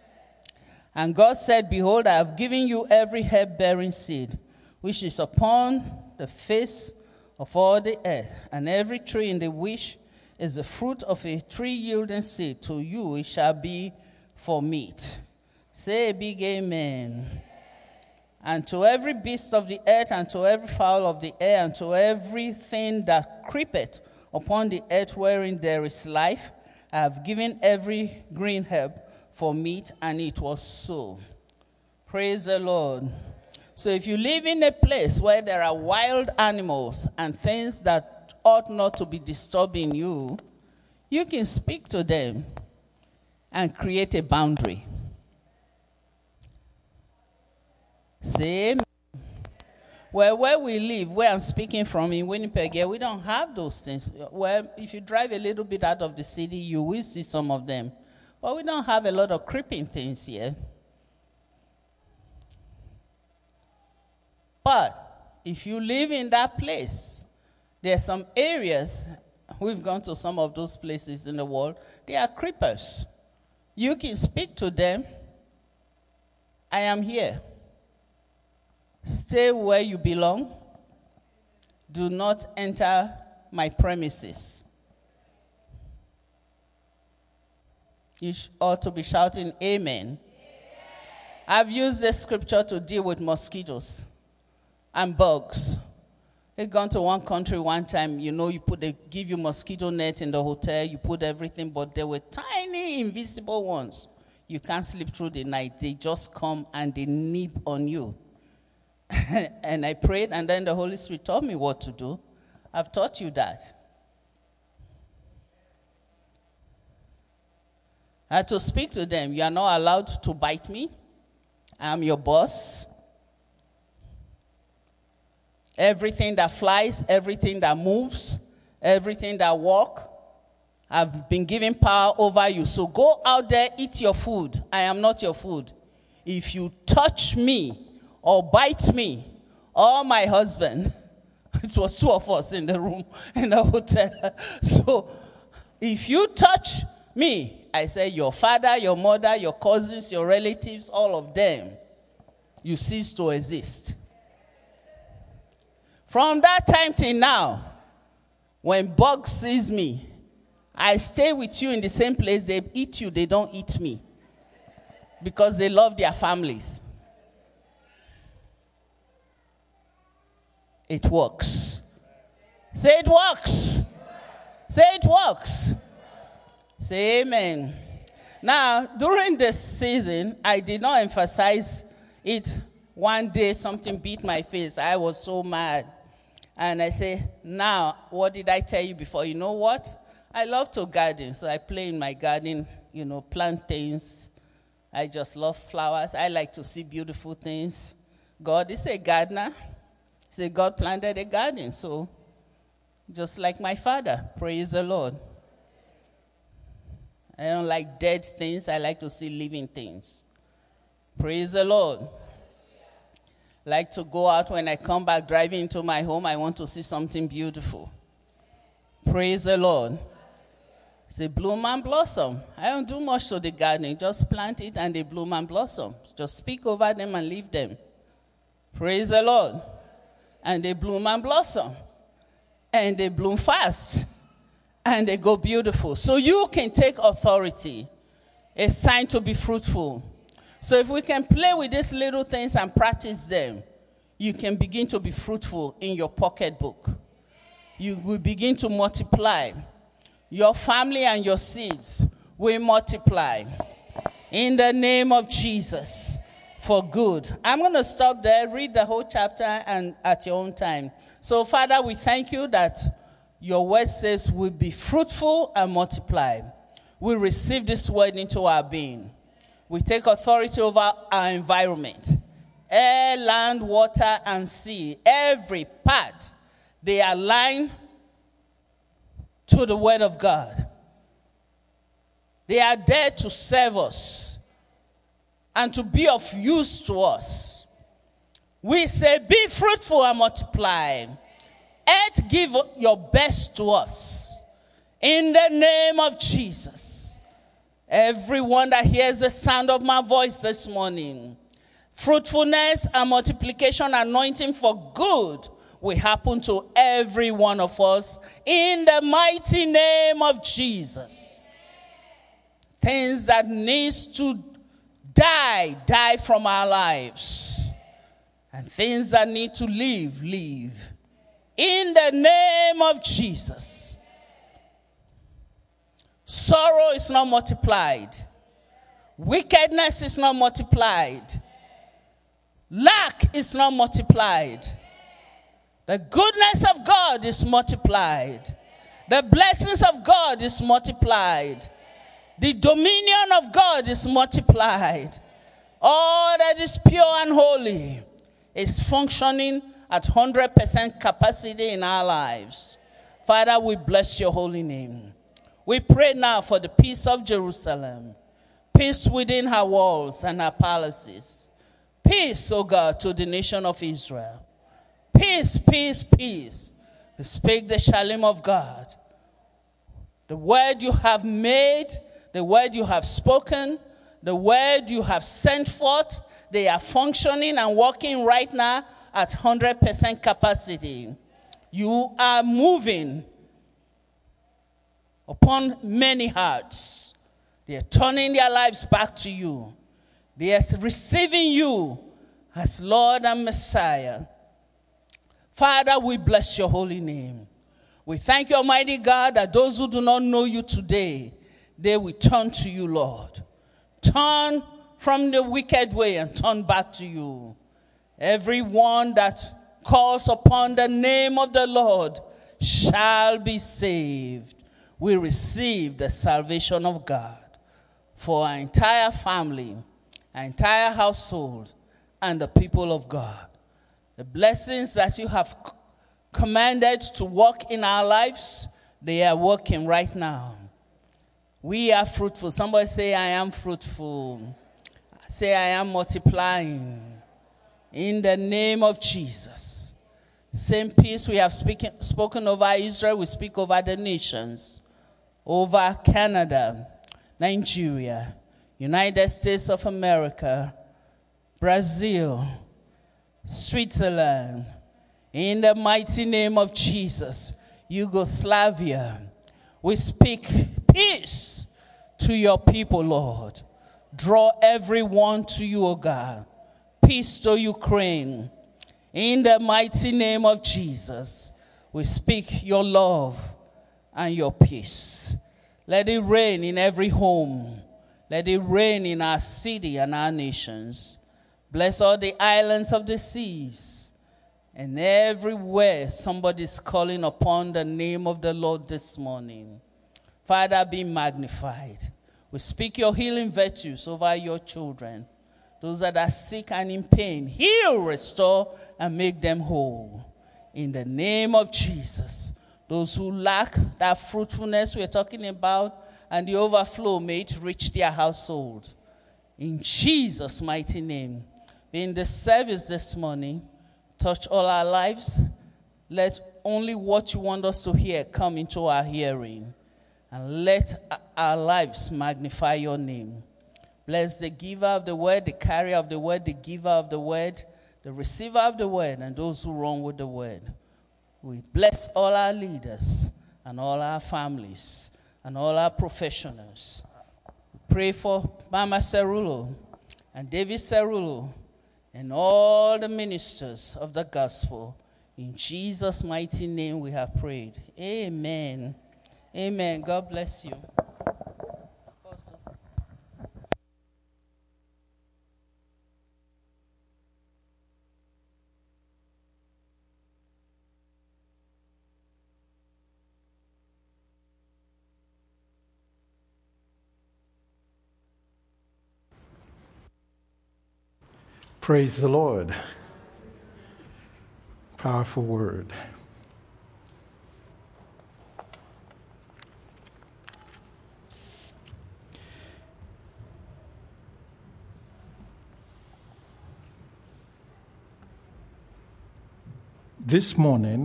And God said, behold, I have given you every herb-bearing seed, which is upon the face of all the earth, and every tree in the which is the fruit of a tree-yielding seed. To you it shall be for meat. Say a big amen. And to every beast of the earth, and to every fowl of the air, and to everything that creepeth upon the earth wherein there is life, I have given every green herb for meat, and it was so. Praise the Lord. So if you live in a place where there are wild animals and things that ought not to be disturbing you, you can speak to them and create a boundary. Say amen. Well, where we live, where I'm speaking from in Winnipeg, here, we don't have those things. Well, if you drive a little bit out of the city, you will see some of them. But we don't have a lot of creeping things here. But if you live in that place, there are some areas, we've gone to some of those places in the world, they are creepers. You can speak to them. I am here. Stay where you belong. Do not enter my premises. You ought to be shouting amen. I've used this scripture to deal with mosquitoes and bugs. I've gone to one country one time, you know, you put they give you mosquito net in the hotel, you put everything, but there were tiny invisible ones. You can't sleep through the night. They just come and they nip on you. And I prayed, and then the Holy Spirit told me what to do. I've taught you that. I had to speak to them. You are not allowed to bite me. I am your boss. Everything that flies, everything that moves, everything that walks, I've been given power over you. So go out there, eat your food. I am not your food. If you touch me or bite me or my husband. It was two of us in the room in the hotel. So if you touch me, I say your father, your mother, your cousins, your relatives, all of them, you cease to exist. From that time till now, when Bug sees me, I stay with you in the same place. They eat you, they don't eat me. Because they love their families. It works. Say it works. Say it works. Say amen. Now, during this season, I did not emphasize it. One day, something beat my face. I was so mad. And I say, now, what did I tell you before? You know what? I love to garden. So I play in my garden, you know, plant things. I just love flowers. I like to see beautiful things. God is a gardener. He said God planted a garden. So just like my father, praise the Lord. I don't like dead things. I like to see living things. Praise the Lord. I like to go out when I come back driving into my home. I want to see something beautiful. Praise the Lord. Say bloom and blossom. I don't do much to the gardening. Just plant it and they bloom and blossom. Just speak over them and leave them. Praise the Lord. And they bloom and blossom. And they bloom fast. And they go beautiful. So you can take authority. It's time to be fruitful. So if we can play with these little things and practice them, you can begin to be fruitful in your pocketbook. You will begin to multiply. Your family and your seeds will multiply. In the name of Jesus, for good. I'm going to stop there, read the whole chapter and at your own time. So, Father, we thank you that your word says we'll be fruitful and multiply. We receive this word into our being. We take authority over our environment. Air, land, water, and sea. Every part, they align to the word of God. They are there to serve us and to be of use to us. We say, be fruitful and multiply. Earth, give your best to us. In the name of Jesus. Everyone that hears the sound of my voice this morning, fruitfulness and multiplication anointing for good will happen to every one of us in the mighty name of Jesus. Things that needs to die, die from our lives. And things that need to live, live. In the name of Jesus. Sorrow is not multiplied. Wickedness is not multiplied. Lack is not multiplied. The goodness of God is multiplied. The blessings of God is multiplied. The dominion of God is multiplied. All that is pure and holy is functioning at one hundred percent capacity in our lives. Father, we bless your holy name. We pray now for the peace of Jerusalem. Peace within her walls and her palaces. Peace, O God, to the nation of Israel. Peace, peace, peace. We speak the shalom of God. The word you have made, the word you have spoken, the word you have sent forth, they are functioning and working right now at one hundred percent capacity. You are moving upon many hearts. They are turning their lives back to you. They are receiving you as Lord and Messiah. Father, we bless your holy name. We thank you, Almighty God, that those who do not know you today, they will turn to you, Lord. Turn from the wicked way and turn back to you. Everyone that calls upon the name of the Lord shall be saved. We receive the salvation of God for our entire family, our entire household, and the people of God. The blessings that you have commanded to work in our lives, they are working right now. We are fruitful. Somebody say, I am fruitful. Say, I am multiplying. In the name of Jesus. Same peace we have speaking, spoken over Israel, we speak over the nations, over Canada, Nigeria, United States of America, Brazil, Switzerland. In the mighty name of Jesus, Yugoslavia, we speak peace to your people, Lord. Draw everyone to you, O God. Peace to Ukraine. In the mighty name of Jesus, we speak your love and your peace. Let it reign in every home. Let it reign in our city and our nations. Bless all the islands of the seas. And everywhere somebody's calling upon the name of the Lord this morning. Father, be magnified. We speak your healing virtues over your children. Those that are sick and in pain, heal, restore, and make them whole. In the name of Jesus. Those who lack that fruitfulness we're talking about and the overflow, may it reach their household. In Jesus' mighty name. In the service this morning, touch all our lives. Let only what you want us to hear come into our hearing. And let our lives magnify your name. Bless the giver of the word, the carrier of the word, the giver of the word, the receiver of the word, and those who run with the word. We bless all our leaders and all our families and all our professionals. We pray for Mama Cerulo and David Cerulo and all the ministers of the gospel. In Jesus' mighty name we have prayed. Amen. Amen. God bless you. Apostle. Praise the Lord. Powerful word. This morning,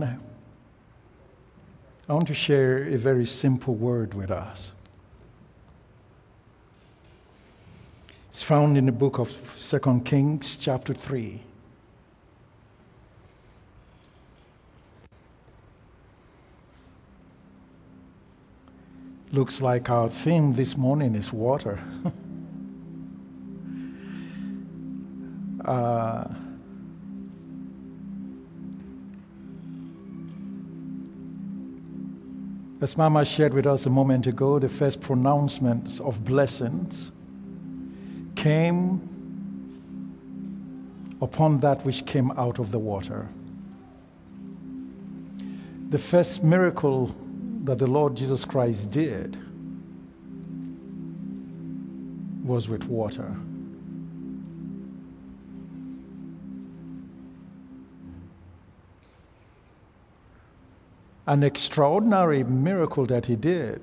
I want to share a very simple word with us. It's found in the book of Second Kings, chapter three. Looks like our theme this morning is water. uh, as Mama shared with us a moment ago, the first pronouncements of blessings came upon that which came out of the water. The first miracle that the Lord Jesus Christ did was with water. An extraordinary miracle that he did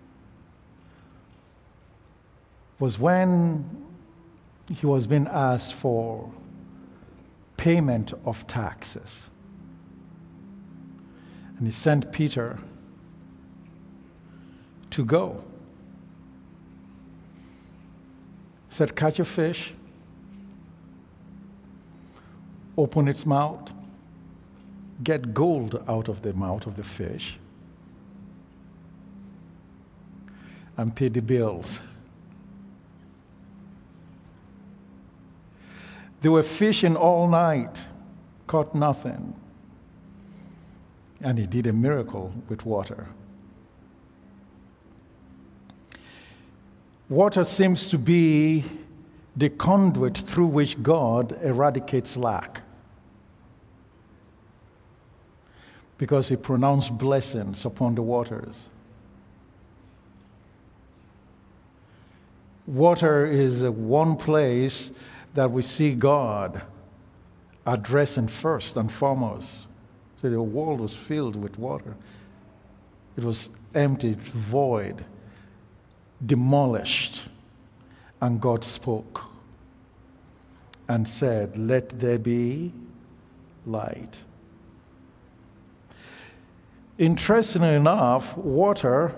was when he was being asked for payment of taxes. And he sent Peter to go. He said, catch a fish, open its mouth, get gold out of the mouth of the fish, and pay the bills. They were fishing all night, caught nothing. And he did a miracle with water. Water seems to be the conduit through which God eradicates lack. Because he pronounced blessings upon the waters. Water is one place that we see God addressing first and foremost. So the world was filled with water. It was emptied, void, demolished, and God spoke. and said, "Let there be light." Interestingly enough, water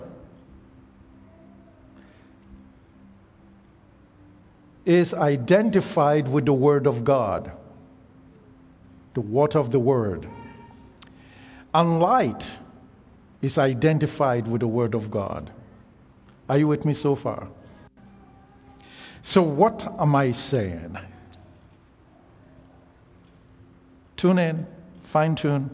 is identified with the Word of God, the water of the Word. And light is identified with the Word of God. Are you with me so far? So what am I saying? Tune in, fine tune.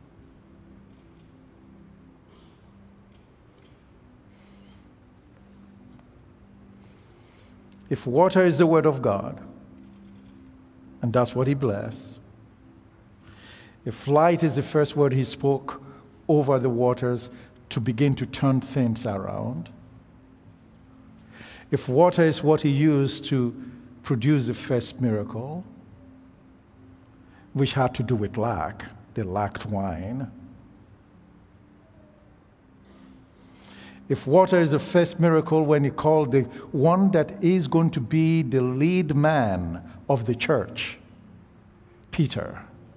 If water is the Word of God, and that's what He blessed, if light is the first word He spoke over the waters to begin to turn things around, if water is what He used to produce the first miracle, which had to do with lack, they lacked wine. If water is the first miracle when He called the one that is going to be the lead man of the church, Peter,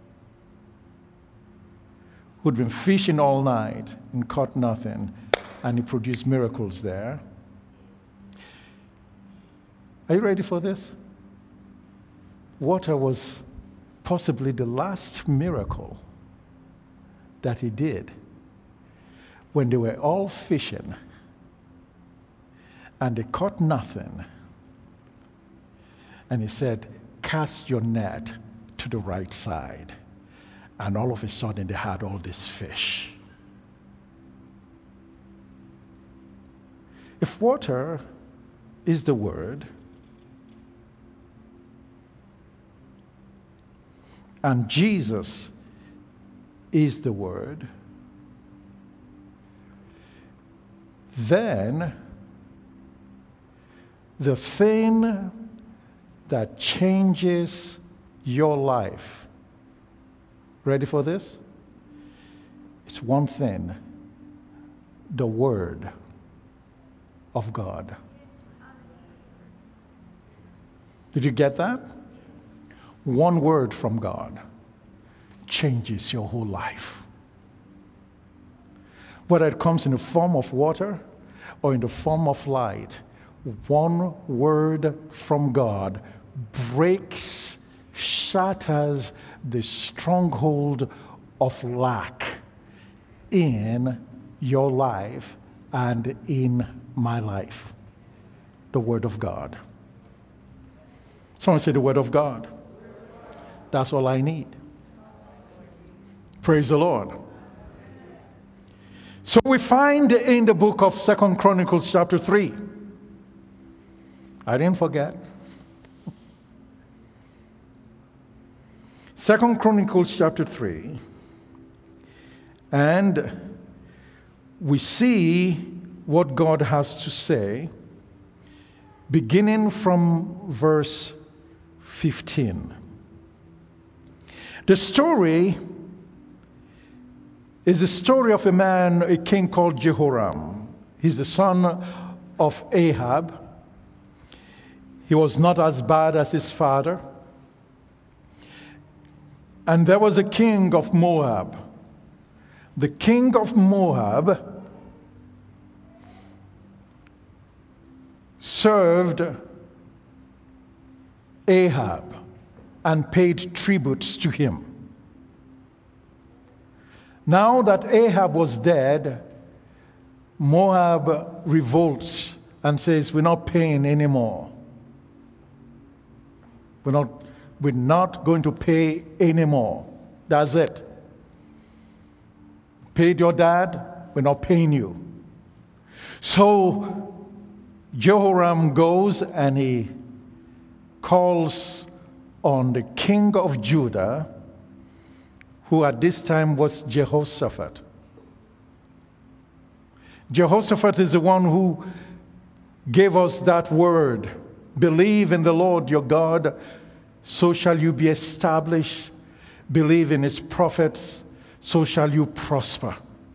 who'd been fishing all night and caught nothing, and he produced miracles there. Are you ready for this? Water was possibly the last miracle that He did when they were all fishing and they caught nothing. And He said, "Cast your net to the right side." And all of a sudden they had all this fish. If water is the Word, and Jesus is the Word, then the thing that changes your life, ready for this? It's one thing: the Word of God. Did you get that? One word from God changes your whole life. Whether it comes in the form of water or in the form of light, one word from God breaks, shatters the stronghold of lack in your life and in my life. The Word of God. Someone say the Word of God. That's all I need. Praise the Lord. So we find in the book of Second Chronicles chapter three. I didn't forget. Second Chronicles chapter three. And we see what God has to say, beginning from verse fifteen. The story is the story of a man, a king called Jehoram. He's the son of Ahab. He was not as bad as his father. And there was a king of Moab. The king of Moab served Ahab and paid tributes to him. Now that Ahab was dead, Moab revolts and says, "We're not paying anymore. We're not, we're not going to pay anymore. That's it. Paid your dad, we're not paying you." So Jehoram goes and he calls on the king of Judah, who at this time was Jehoshaphat. Jehoshaphat is the one who gave us that word: "Believe in the Lord your God, so shall you be established. Believe in his prophets, so shall you prosper."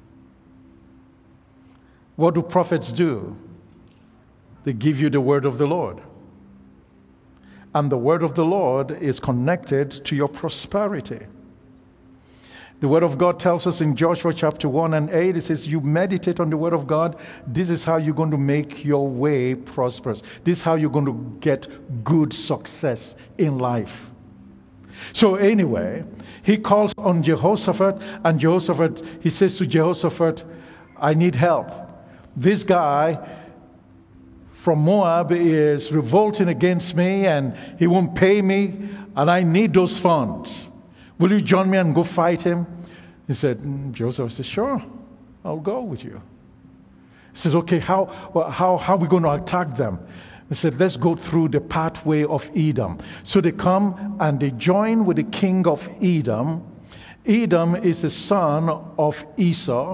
What do prophets do? They give you the word of the Lord. And the word of the Lord is connected to your prosperity. The word of God tells us in Joshua chapter one and eight, it says, you meditate on the word of God. This is how you're going to make your way prosperous. This is how you're going to get good success in life. So anyway, he calls on Jehoshaphat, and Jehoshaphat, he says to Jehoshaphat, I need help. This guy from Moab is revolting against me, and he won't pay me, and I need those funds. Will you join me and go fight him? He said, mm, Joseph said, sure, I'll go with you. He says, okay, how, well, how, how are we going to attack them? He said, let's go through the pathway of Edom. So they come and they join with the king of Edom. Edom is the son of Esau.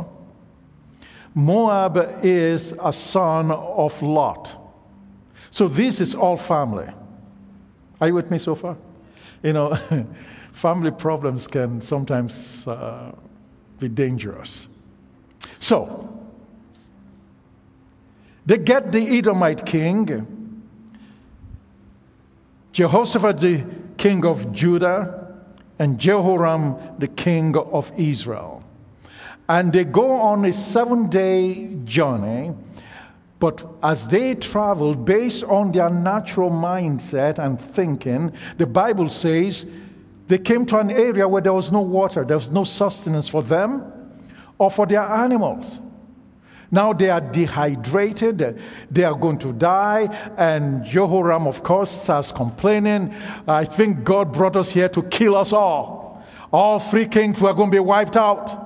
Moab is a son of Lot. So this is all family. Are you with me so far? You know, family problems can sometimes uh, be dangerous. So, they get the Edomite king, Jehoshaphat the king of Judah, and Jehoram the king of Israel. And they go on a seven-day journey, but as they traveled, based on their natural mindset and thinking, the Bible says they came to an area where there was no water, there was no sustenance for them or for their animals. Now they are dehydrated, they are going to die, and Jehoram, of course, starts complaining, I think God brought us here to kill us all. All three kings were going to be wiped out.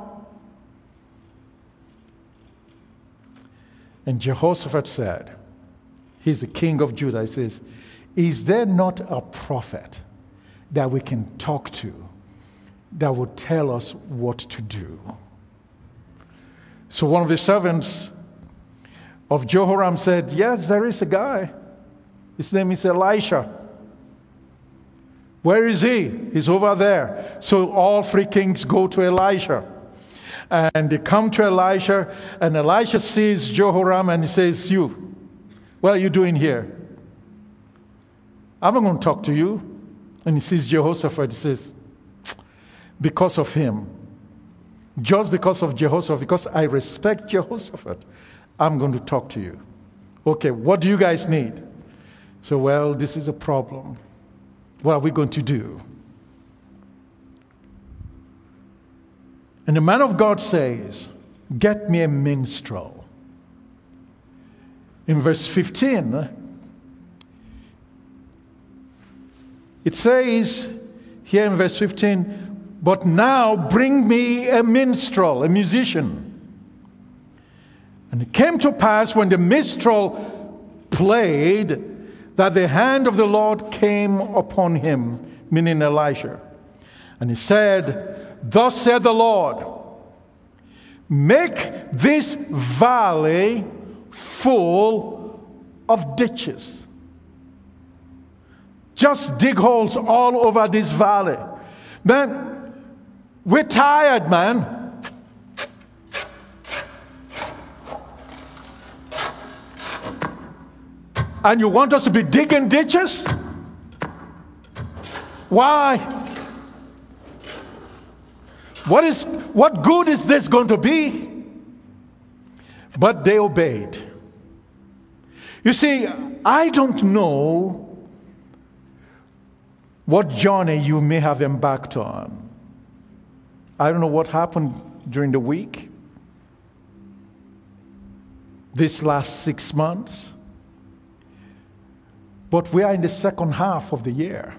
And Jehoshaphat said, he's the king of Judah, he says, is there not a prophet that we can talk to that would tell us what to do? So one of the servants of Jehoram said, yes, there is a guy. His name is Elisha. Where is he? He's over there. So all three kings go to Elisha. And they come to Elisha, and Elisha sees Jehoram, and he says, you, what are you doing here? I'm not going to talk to you. And he sees Jehoshaphat, he says, because of him, just because of Jehoshaphat, because I respect Jehoshaphat, I'm going to talk to you. Okay, what do you guys need? So, well, this is a problem. What are we going to do? And the man of God says, get me a minstrel. In verse fifteen, it says here in verse fifteen, but now bring me a minstrel, a musician. And it came to pass when the minstrel played that the hand of the Lord came upon him, meaning Elisha. And he said, thus said the Lord, make this valley full of ditches. Just dig holes all over this valley. Man, we're tired, man. And you want us to be digging ditches? Why? What is, what good is this going to be? But they obeyed. You see, I don't know what journey you may have embarked on. I don't know what happened during the week, this last six months. But we are in the second half of the year.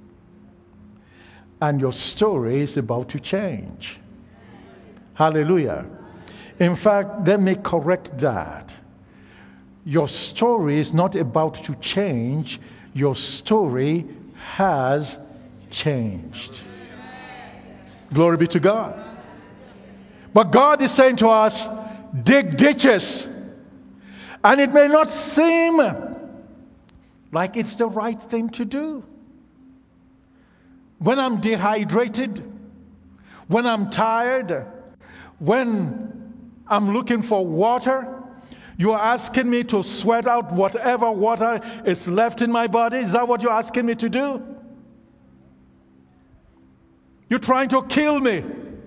And your story is about to change. Hallelujah. In fact, let me correct that. Your story is not about to change. Your story has changed. Glory be to God. But God is saying to us, dig ditches. And it may not seem like it's the right thing to do. When I'm dehydrated, when I'm tired, when I'm looking for water, You are asking me to sweat out whatever water is left in my body? Is that what you're asking me to do? You're trying to kill me.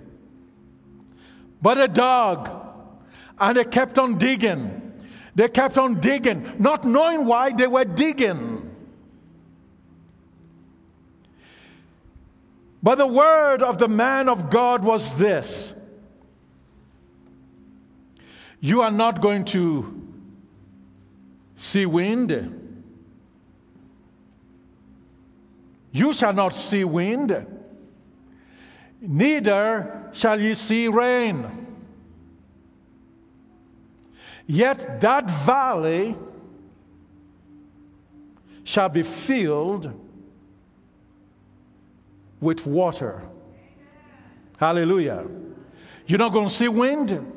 But a dog, and they kept on digging. They kept on digging, not knowing why they were digging. But the word of the man of God was this: you are not going to see wind. You shall not see wind. Neither shall you see rain. Yet that valley shall be filled with water. Hallelujah. You're not going to see wind.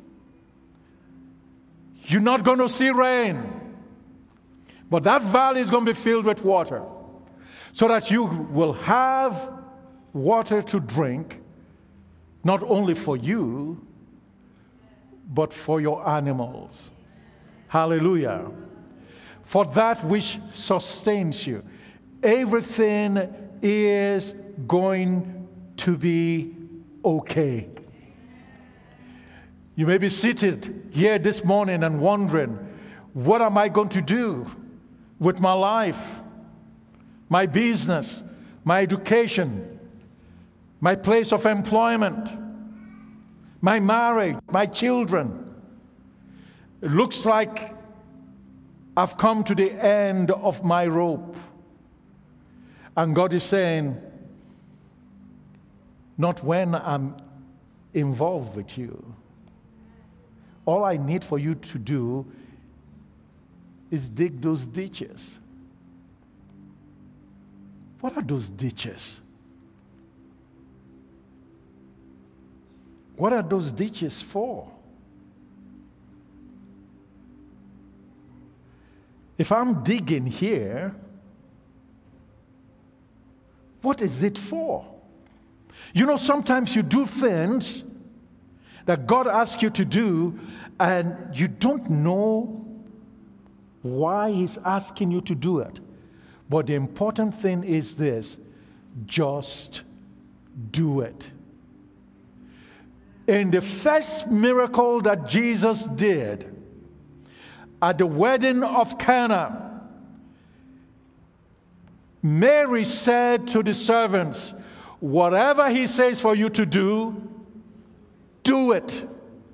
You're not going to see rain. But that valley is going to be filled with water, so that you will have water to drink, not only for you, but for your animals. Hallelujah. For that which sustains you. Everything is going to be okay. You may be seated here this morning and wondering, what am I going to do with my life, my business, my education, my place of employment, my marriage, my children? It looks like I've come to the end of my rope. And God is saying, not when I'm involved with you. All I need for you to do is dig those ditches. What are those ditches? What are those ditches for? If I'm digging here, what is it for? You know, sometimes you do things that God asks you to do, and you don't know why He's asking you to do it. But the important thing is this: just do it. In the first miracle that Jesus did at the wedding of Cana, Mary said to the servants, whatever He says for you to do, do it.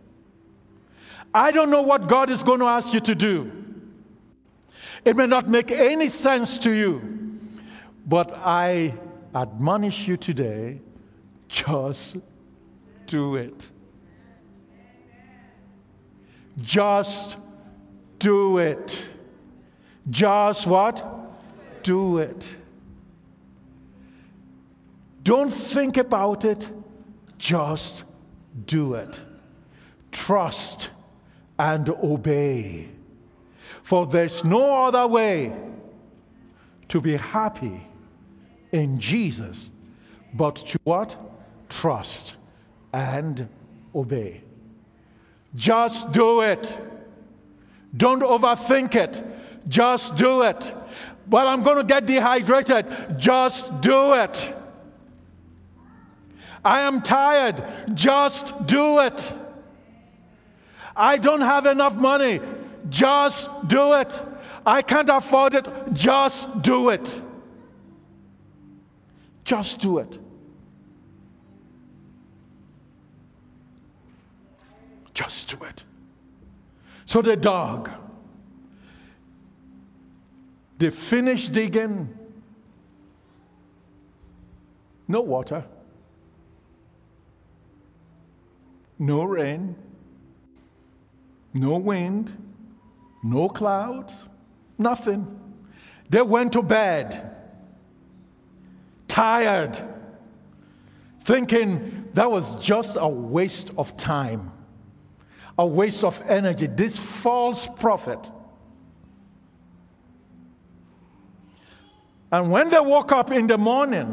I don't know what God is going to ask you to do. It may not make any sense to you, but I admonish you today, just do it. Just do it. Just what? Do it. Don't think about it. Just do it. Trust and obey. For there's no other way to be happy in Jesus but to what? Trust and obey. Just do it. Don't overthink it. Just do it. Well, I'm going to get dehydrated. Just do it. I am tired. Just do it. I don't have enough money. Just do it. I can't afford it. Just do it. Just do it. Just do it. So the dog, they finished digging. No water. No rain. No wind. No clouds. Nothing. They went to bed. Tired. Thinking that was just a waste of time. A waste of energy. This false prophet. And when they woke up in the morning,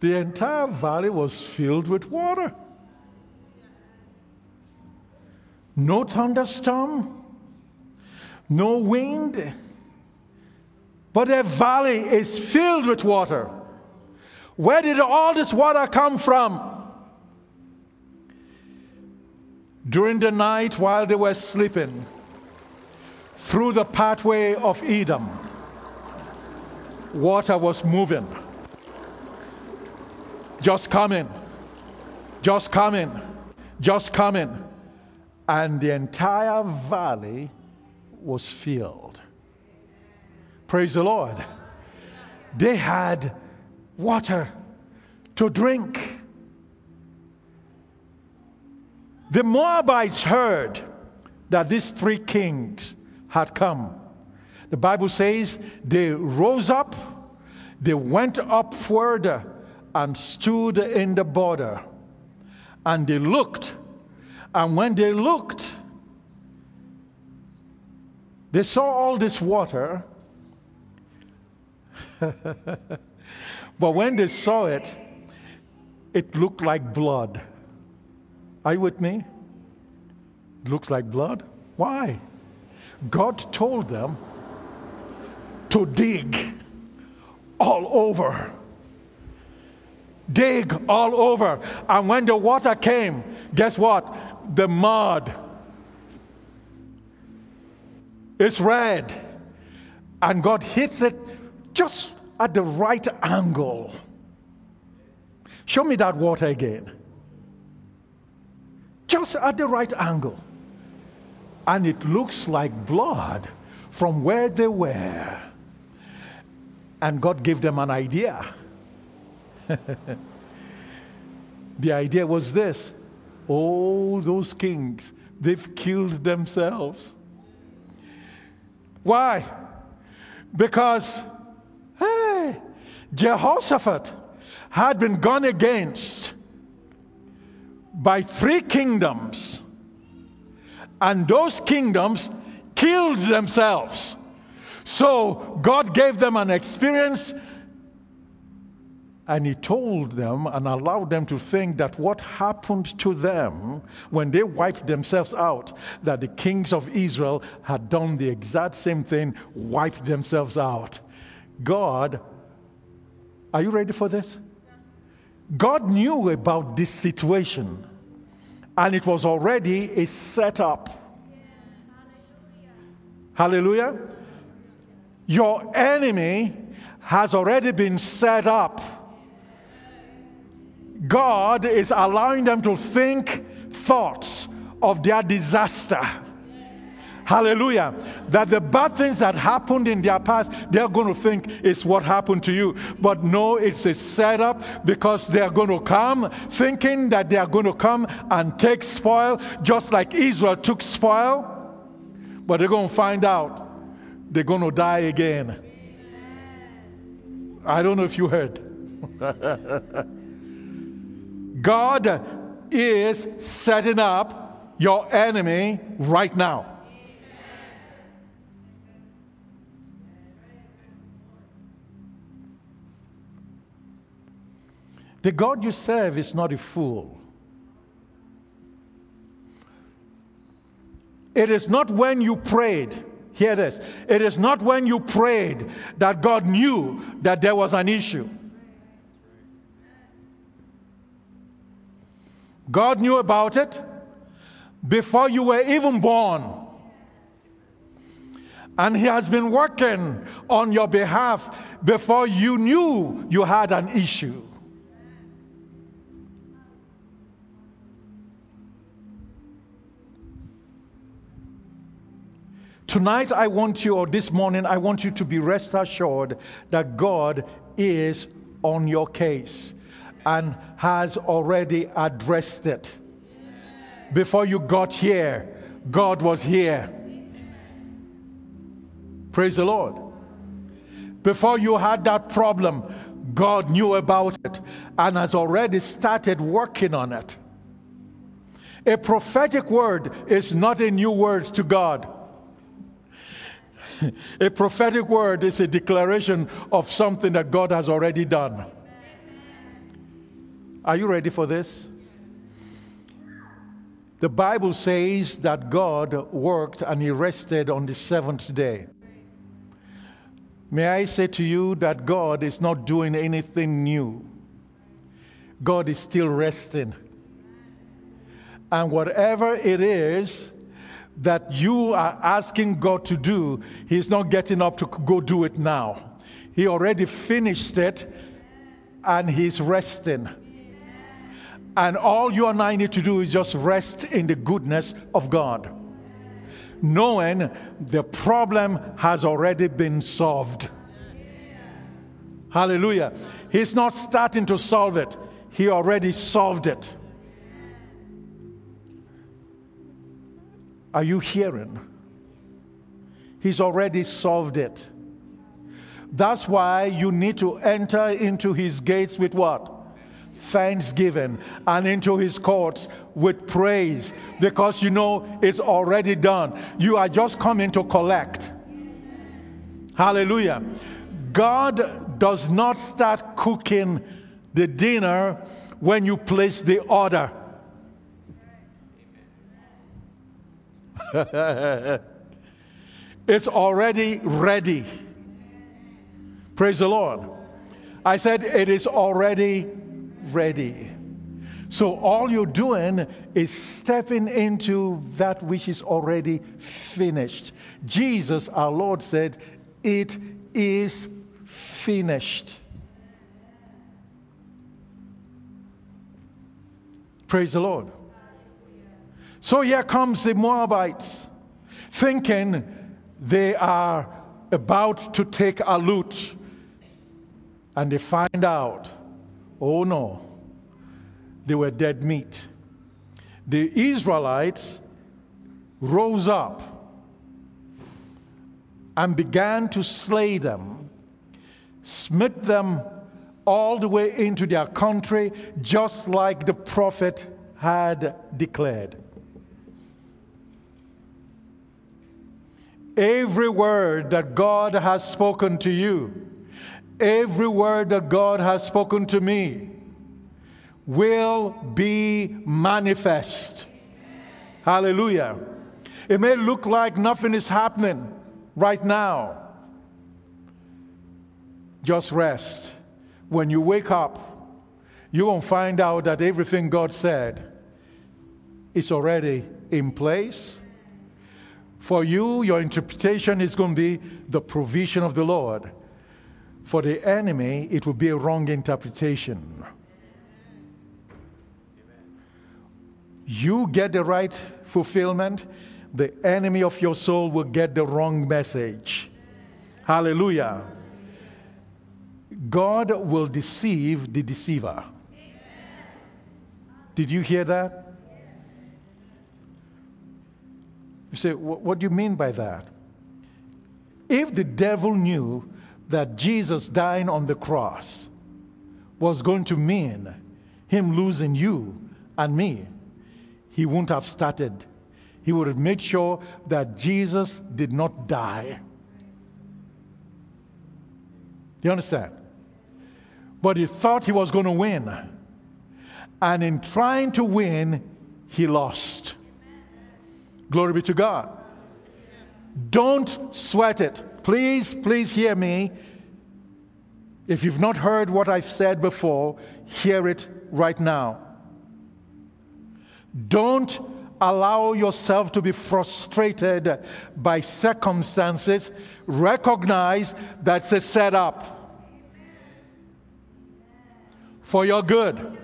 the entire valley was filled with water. No thunderstorm, no wind, but the valley is filled with water. Where did all this water come from? During the night while they were sleeping, through the pathway of Edom, water was moving. Just coming, just coming, just coming. And the entire valley was filled. Praise the Lord. They had water to drink. The Moabites heard that these three kings had come. The Bible says they rose up, they went up further and stood in the border. And they looked. And when they looked, they saw all this water. But when they saw it, it looked like blood. Are you with me? It looks like blood. Why? God told them to dig all over. Dig all over. And when the water came, guess what? The mud is red. And God hits it just at the right angle. Show me that water again. Just at the right angle. And it looks like blood from where they were. And God gave them an idea. The idea was this. Oh, those kings, they've killed themselves. Why? Because, hey, Jehoshaphat had been gone against by three kingdoms, and those kingdoms killed themselves. So God gave them an experience, and he told them and allowed them to think that what happened to them when they wiped themselves out, that the kings of Israel had done the exact same thing, wiped themselves out. God, are you ready for this? God knew about this situation, and it was already a setup. Hallelujah. Your enemy has already been set up. God is allowing them to think thoughts of their disaster. Hallelujah. That the bad things that happened in their past, they're going to think is what happened to you. But no, it's a setup, because they're going to come thinking that they are going to come and take spoil, just like Israel took spoil. But they're going to find out they're going to die again. I don't know if you heard. God is setting up your enemy right now. The God you serve is not a fool. It is not when you prayed, hear this, it is not when you prayed that God knew that there was an issue. God knew about it before you were even born. And He has been working on your behalf before you knew you had an issue. Tonight I want you, or this morning, I want you to be rest assured that God is on your case and has already addressed it. Before you got here, God was here. Praise the Lord. Before you had that problem, God knew about it and has already started working on it. A prophetic word is not a new word to God. A prophetic word is a declaration of something that God has already done. Are you ready for this? The Bible says that God worked and he rested on the seventh day. May I say to you that God is not doing anything new. God is still resting. And whatever it is that you are asking God to do, he's not getting up to go do it now. He already finished it and he's resting. And all you and I need to do is just rest in the goodness of God, knowing the problem has already been solved. Hallelujah. He's not starting to solve it. He already solved it. Are you hearing? He's already solved it. That's why you need to enter into his gates with what? Thanksgiving, and into his courts with praise, because you know it's already done. You are just coming to collect. Hallelujah. God does not start cooking the dinner when you place the order. It's already ready. Praise the Lord. I said it is already ready. So all you're doing is stepping into that which is already finished. Jesus, our Lord, said, "It is finished." Praise the Lord. So here comes the Moabites, thinking they are about to take a loot. And they find out, oh no, they were dead meat. The Israelites rose up and began to slay them, smite them all the way into their country, just like the prophet had declared. Every word that God has spoken to you, every word that God has spoken to me will be manifest. Hallelujah. It may look like nothing is happening right now. Just rest. When you wake up, you're going to find out that everything God said is already in place. For you, your interpretation is going to be the provision of the Lord. For the enemy, it will be a wrong interpretation. You get the right fulfillment, the enemy of your soul will get the wrong message. Hallelujah. God will deceive the deceiver. Did you hear that? You say, what do you mean by that? If the devil knew that Jesus dying on the cross was going to mean him losing you and me, he wouldn't have started. He would have made sure that Jesus did not die. Do you understand? But he thought he was going to win. And in trying to win, he lost. Glory be to God. Don't sweat it. Please, please hear me. If you've not heard what I've said before, hear it right now. Don't allow yourself to be frustrated by circumstances. Recognize that's a setup for your good.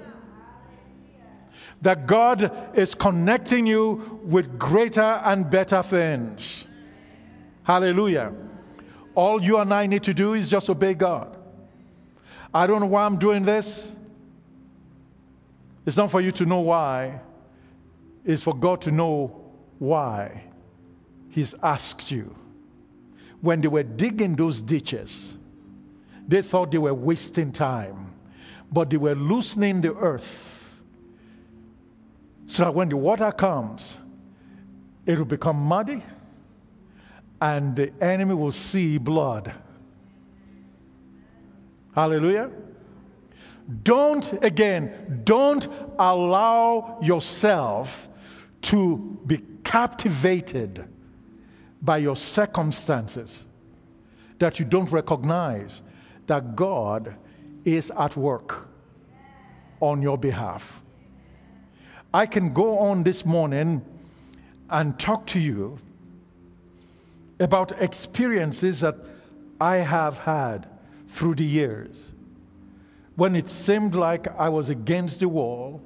That God is connecting you with greater and better things. Hallelujah. All you and I need to do is just obey God. I don't know why I'm doing this. It's not for you to know why. It's for God to know why He's asked you. When they were digging those ditches, they thought they were wasting time, but they were loosening the earth so that when the water comes, it will become muddy and the enemy will see blood. Hallelujah. Don't, again, don't allow yourself to be captivated by your circumstances, that you don't recognize that God is at work on your behalf. I can go on this morning and talk to you about experiences that I have had through the years when it seemed like I was against the wall,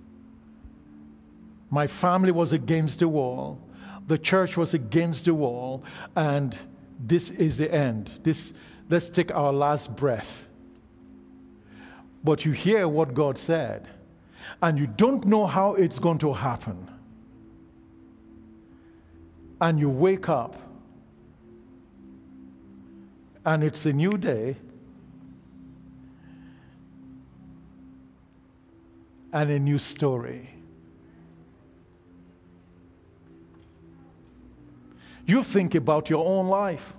my family was against the wall, the church was against the wall, and this is the end. This, let's take our last breath. But you hear what God said, and you don't know how it's going to happen. And you wake up, and it's a new day, and a new story. You think about your own life.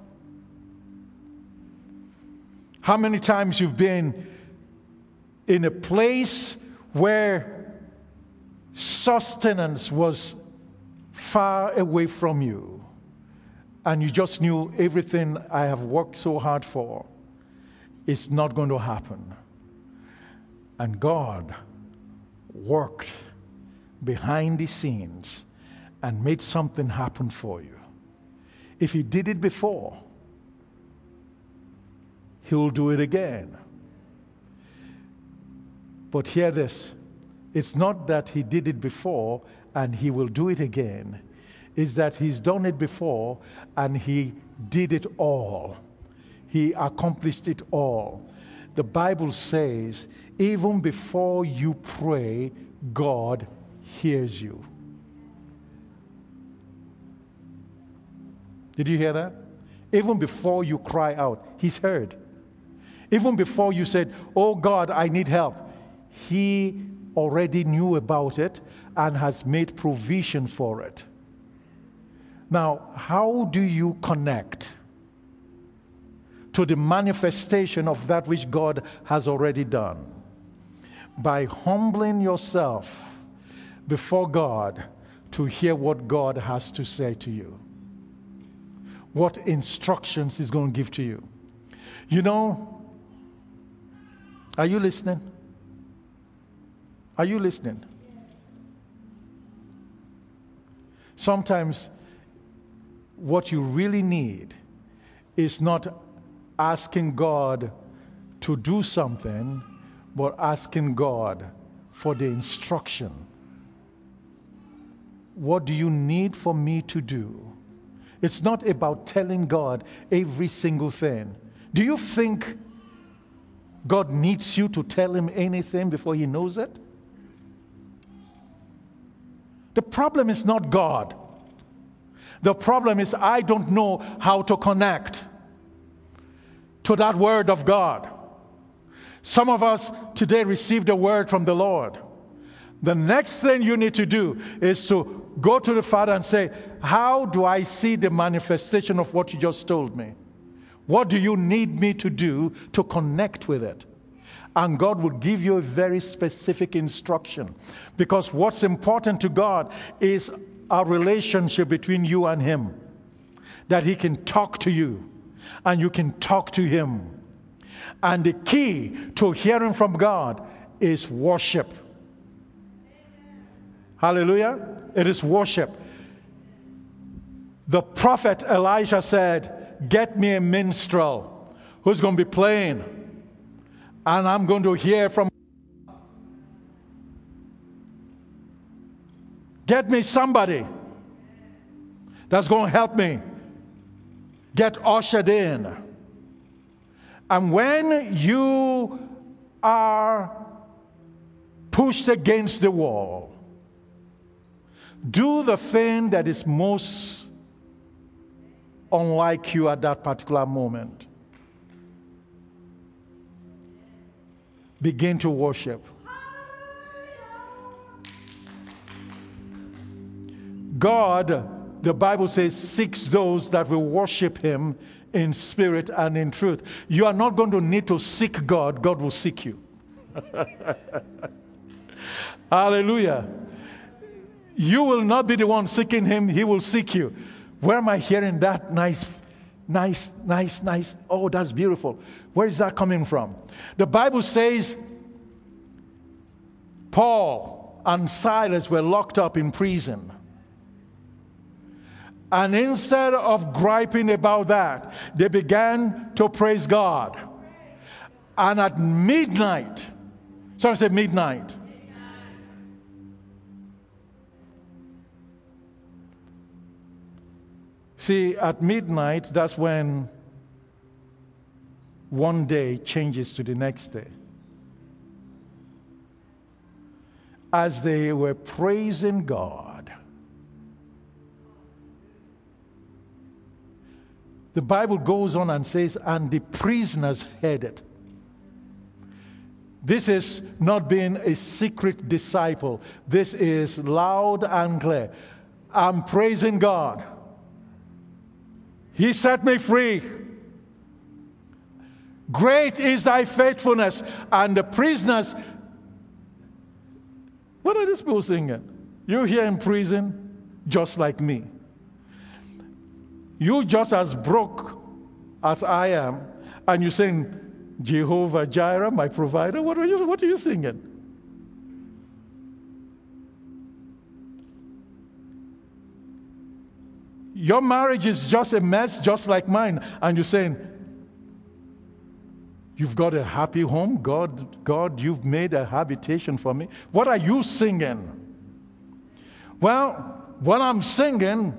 How many times you've been in a place where sustenance was far away from you, and you just knew everything I have worked so hard for is not going to happen. And God worked behind the scenes and made something happen for you. If He did it before, He'll do it again. But hear this, it's not that He did it before and He will do it again. It's that He's done it before and He did it all. He accomplished it all. The Bible says, even before you pray, God hears you. Did you hear that? Even before you cry out, He's heard. Even before you said, oh God, I need help, He already knew about it and has made provision for it. Now, how do you connect to the manifestation of that which God has already done? By humbling yourself before God to hear what God has to say to you, what instructions He's going to give to you. You know, are you listening? Are you listening? Sometimes what you really need is not asking God to do something, but asking God for the instruction. What do you need for me to do? It's not about telling God every single thing. Do you think God needs you to tell Him anything before He knows it? The problem is not God. The problem is I don't know how to connect to that word of God. Some of us today received a word from the Lord. The next thing you need to do is to go to the Father and say, how do I see the manifestation of what you just told me? What do you need me to do to connect with it? And God will give you a very specific instruction. Because what's important to God is a relationship between you and Him. That He can talk to you and you can talk to Him. And the key to hearing from God is worship. Hallelujah. It is worship. The prophet Elijah said, get me a minstrel who's going to be playing, and I'm going to hear from. Get me somebody that's going to help me get ushered in. And when you are pushed against the wall, do the thing that is most unlike you at that particular moment. Begin to worship. God, the Bible says, seeks those that will worship Him in spirit and in truth. You are not going to need to seek God. God will seek you. Hallelujah. You will not be the one seeking him, he will seek you. Where am I hearing that nice, nice, nice, nice? Oh, that's beautiful. Where is that coming from? The Bible says Paul and Silas were locked up in prison. And instead of griping about that, they began to praise God. And at midnight, someone said midnight. See, at midnight, that's when one day changes to the next day. As they were praising God, the Bible goes on and says, and the prisoners heard it. This is not being a secret disciple. This is loud and clear. I'm praising God. He set me free. Great is thy faithfulness. And the prisoners, what are these people singing? You're here in prison just like me. You just as broke as I am, and you're saying, Jehovah Jireh, my provider. What are you, what are you singing? Your marriage is just a mess, just like mine, and you're saying, you've got a happy home. God, God, you've made a habitation for me. What are you singing? Well, what I'm singing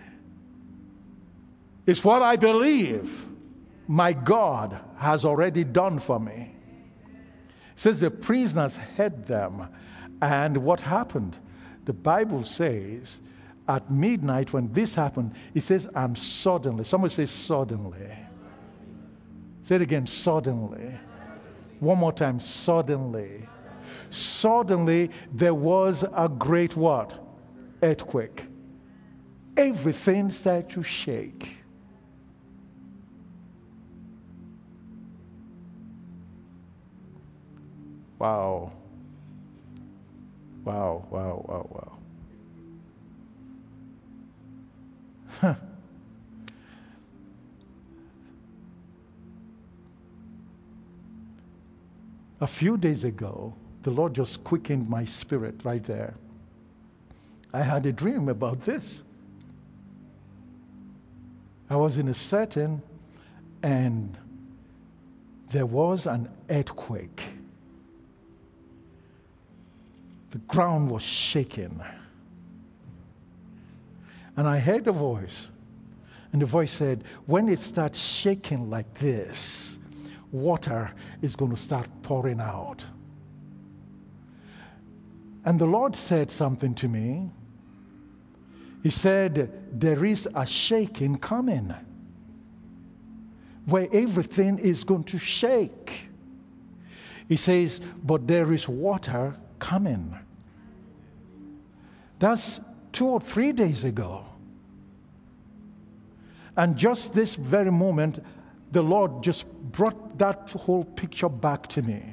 is what I believe my God has already done for me. It says the prisoners heard them. And what happened? The Bible says at midnight when this happened, it says, and suddenly, somebody say suddenly. Say it again, suddenly. One more time, suddenly. Suddenly there was a great what? Earthquake. Everything started to shake. Wow. Wow, wow, wow, wow. Huh. A few days ago, the Lord just quickened my spirit right there. I had a dream about this. I was in a setting and there was an earthquake. The ground was shaking. And I heard a voice. And the voice said, when it starts shaking like this, water is going to start pouring out. And the Lord said something to me. He said, there is a shaking coming where everything is going to shake. He says, but there is water coming. That's two or three days ago. And just this very moment, the Lord just brought that whole picture back to me.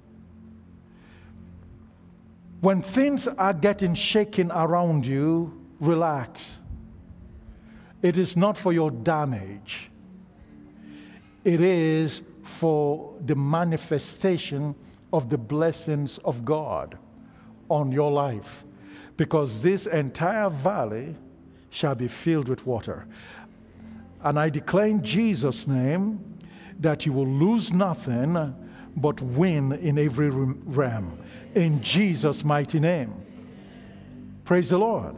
When things are getting shaken around you, relax. It is not for your damage. It is for the manifestation of the blessings of God on your life. Because this entire valley shall be filled with water. And I declare in Jesus' name that you will lose nothing but win in every realm. In Jesus' mighty name. Praise the Lord.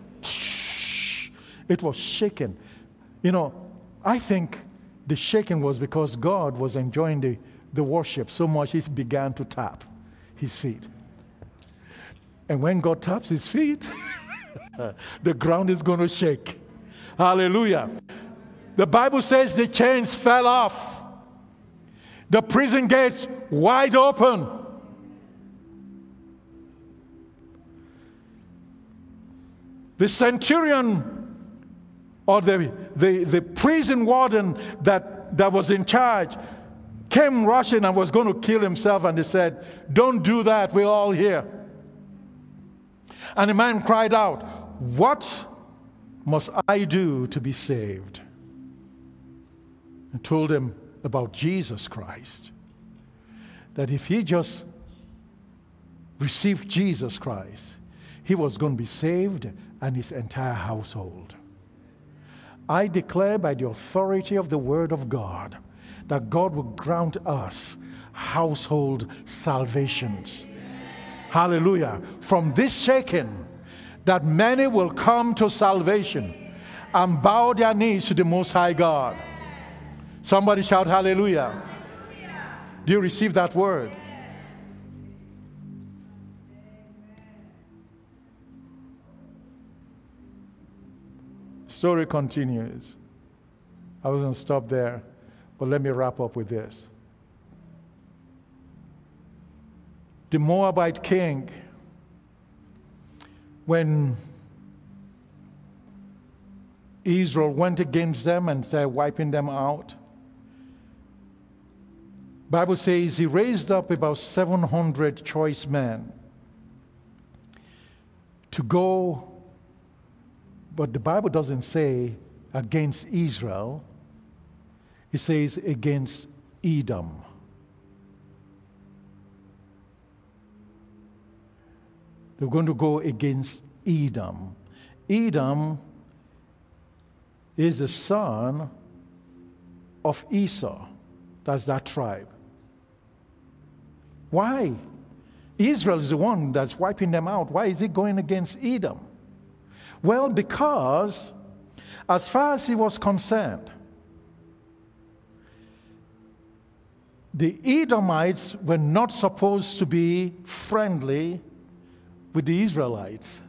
It was shaken. You know, I think the shaking was because God was enjoying the, the worship so much he began to tap his feet. And when God taps his feet, the ground is going to shake. Hallelujah. The Bible says the chains fell off. The prison gates wide open. The centurion or the, the, the prison warden that, that was in charge came rushing and was going to kill himself, and they said, "Don't do that, we're all here." And the man cried out, "What must I do to be saved?" And told him about Jesus Christ. That if he just received Jesus Christ, he was going to be saved and his entire household. I declare by the authority of the Word of God that God will grant us household salvations. Hallelujah. From this shaking, that many will come to salvation and bow their knees to the Most High God. Somebody shout hallelujah. Hallelujah. Do you receive that word? Story continues. I was going to stop there, but let me wrap up with this. The Moabite king, when Israel went against them and started wiping them out, Bible says he raised up about seven hundred choice men to go, but the Bible doesn't say against Israel. It says against Edom. They're going to go against Edom. Edom is the son of Esau. That's that tribe. Why? Israel is the one that's wiping them out. Why is he going against Edom? Well, because as far as he was concerned, the Edomites were not supposed to be friendly with the Israelites.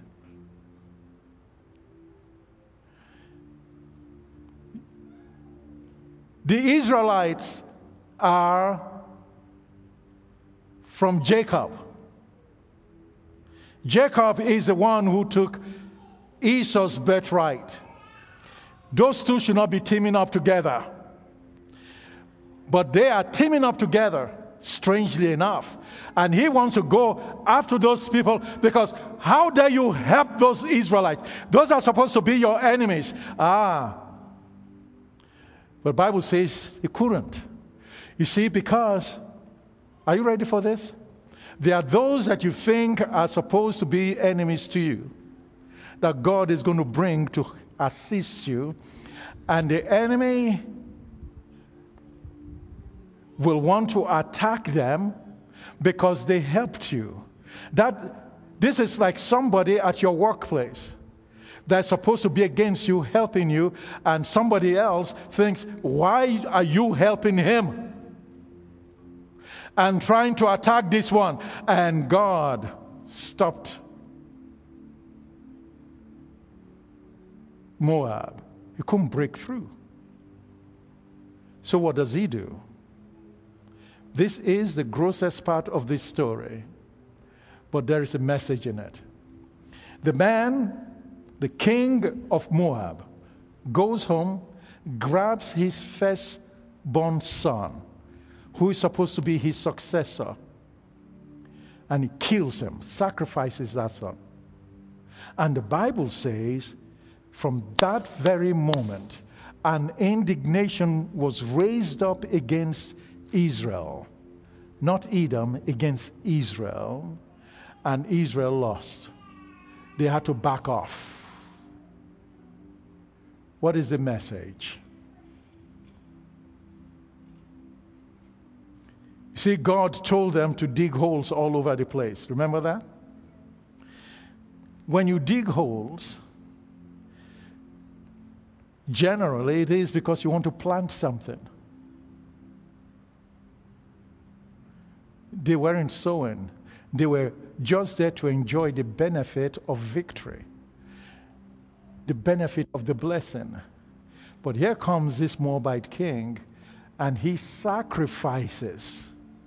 The Israelites are from Jacob. Jacob is the one who took Esau's birthright. Those two should not be teaming up together. But they are teaming up together, strangely enough. And he wants to go after those people because how dare you help those Israelites? Those are supposed to be your enemies. Ah. But the Bible says he couldn't. You see, because, are you ready for this? There are those that you think are supposed to be enemies to you, that God is going to bring to assist you, and the enemy will want to attack them because they helped you. That this is like somebody at your workplace that's supposed to be against you, helping you, and somebody else thinks, why are you helping him? And trying to attack this one. And God stopped Moab. He couldn't break through. So what does he do? This is the grossest part of this story, but there is a message in it. The man, the king of Moab, goes home, grabs his firstborn son, who is supposed to be his successor, and he kills him, sacrifices that son. And the Bible says, from that very moment, an indignation was raised up against Israel, not Edom, against Israel, and Israel lost. They had to back off. What is the message? See, God told them to dig holes all over the place. Remember that? When you dig holes, generally it is because you want to plant something. They weren't sowing. They were just there to enjoy the benefit of victory, the benefit of the blessing. But here comes this Moabite king, and he sacrifices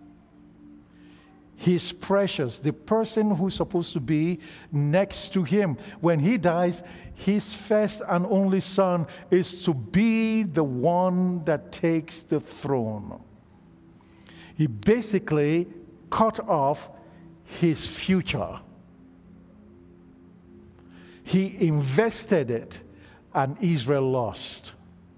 his precious, the person who's supposed to be next to him. When he dies, his first and only son is to be the one that takes the throne. He basically cut off his future. He invested it, and Israel lost.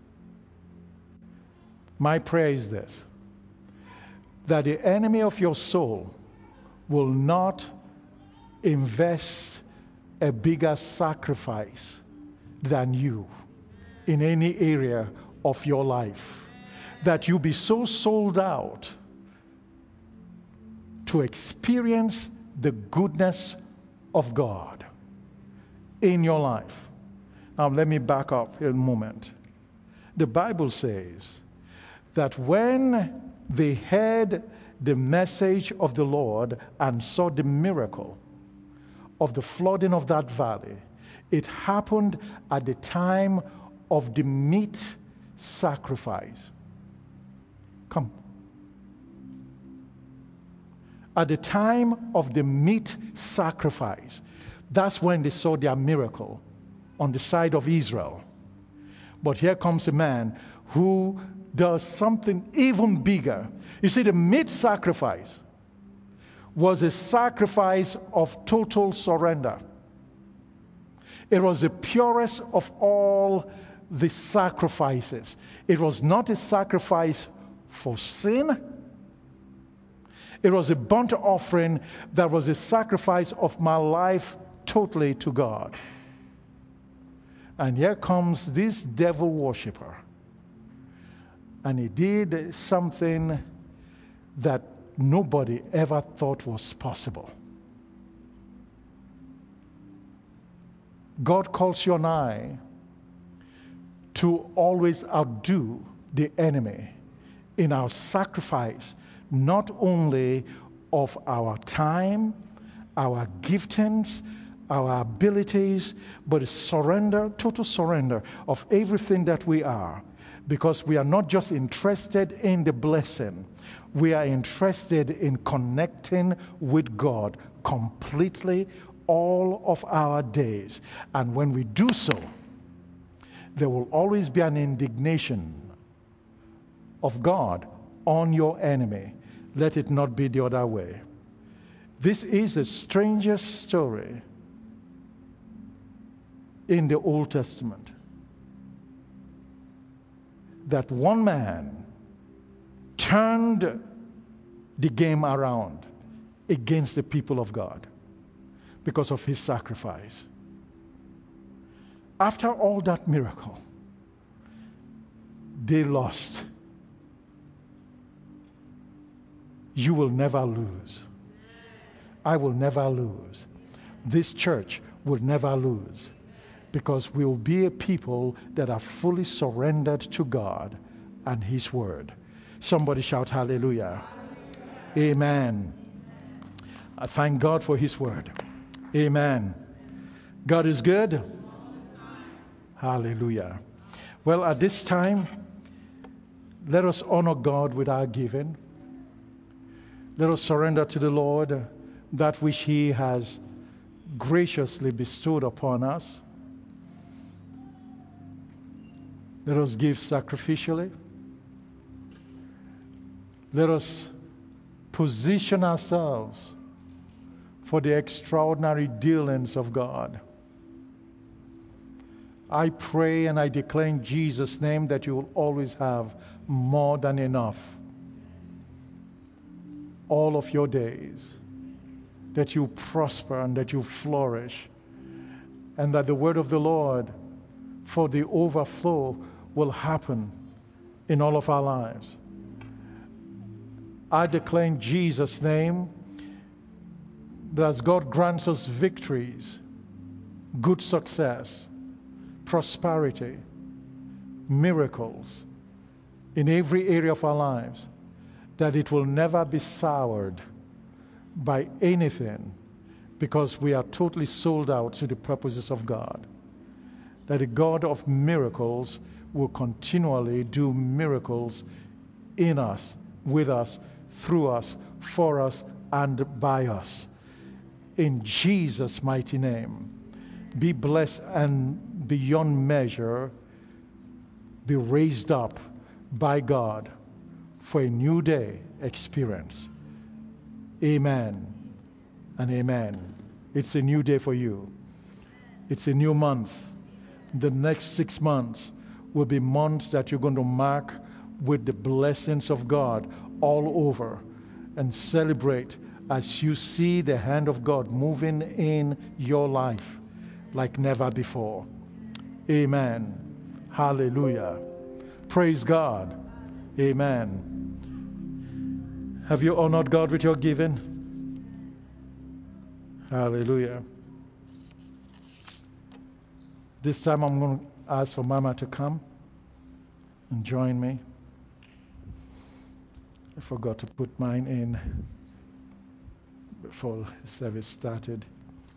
My prayer is this, that the enemy of your soul will not invest a bigger sacrifice than you in any area of your life, that you be so sold out to experience the goodness of God in your life. Now let me back up a moment. The Bible says that when they heard the message of the Lord and saw the miracle of the flooding of that valley, it happened at the time of the meat sacrifice. Come. At the time of the meat sacrifice, that's when they saw their miracle on the side of Israel. But here comes a man who does something even bigger. You see, the meat sacrifice was a sacrifice of total surrender. It was the purest of all the sacrifices. It was not a sacrifice for sin. It was a burnt offering that was a sacrifice of my life totally to God. And here comes this devil worshiper. And he did something that nobody ever thought was possible. God calls you and I to always outdo the enemy in our sacrifice, not only of our time, our giftings, our abilities, but a surrender, total surrender of everything that we are. Because we are not just interested in the blessing, we are interested in connecting with God completely all of our days. And when we do so, there will always be an indignation of God on your enemy. Let it not be the other way. This is the strangest story in the Old Testament. That one man turned the game around against the people of God because of his sacrifice. After all that miracle, they lost. You will never lose. I will never lose. This church will never lose. Because we will be a people that are fully surrendered to God and His Word. Somebody shout hallelujah. Amen. I thank God for His Word. Amen. God is good. Hallelujah. Well, at this time, let us honor God with our giving. Let us surrender to the Lord that which He has graciously bestowed upon us. Let us give sacrificially. Let us position ourselves for the extraordinary dealings of God. I pray and I declare in Jesus' name that you will always have more than enough all of your days, that you prosper and that you flourish, and that the word of the Lord for the overflow will happen in all of our lives. I declare in Jesus' name that as God grants us victories, good success, prosperity, miracles in every area of our lives, that it will never be soured by anything, because we are totally sold out to the purposes of God. That the God of miracles will continually do miracles in us, with us, through us, for us, and by us. In Jesus' mighty name, be blessed and beyond measure, be raised up by God for a new day, experience. Amen and amen. It's a new day for you. It's a new month. The next six months will be months that you're going to mark with the blessings of God all over and celebrate as you see the hand of God moving in your life like never before. Amen. Hallelujah. Praise God. Amen. Have you honored God with your giving? Hallelujah. This time I'm going to ask for Mama to come and join me. I forgot to put mine in before the service started.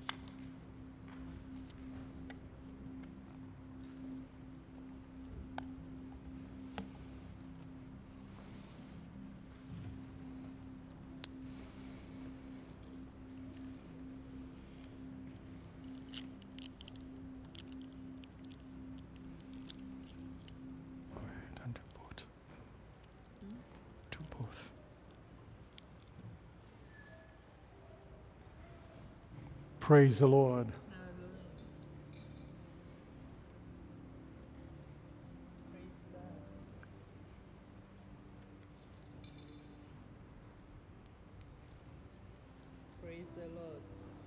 Praise the Lord. Praise the Lord.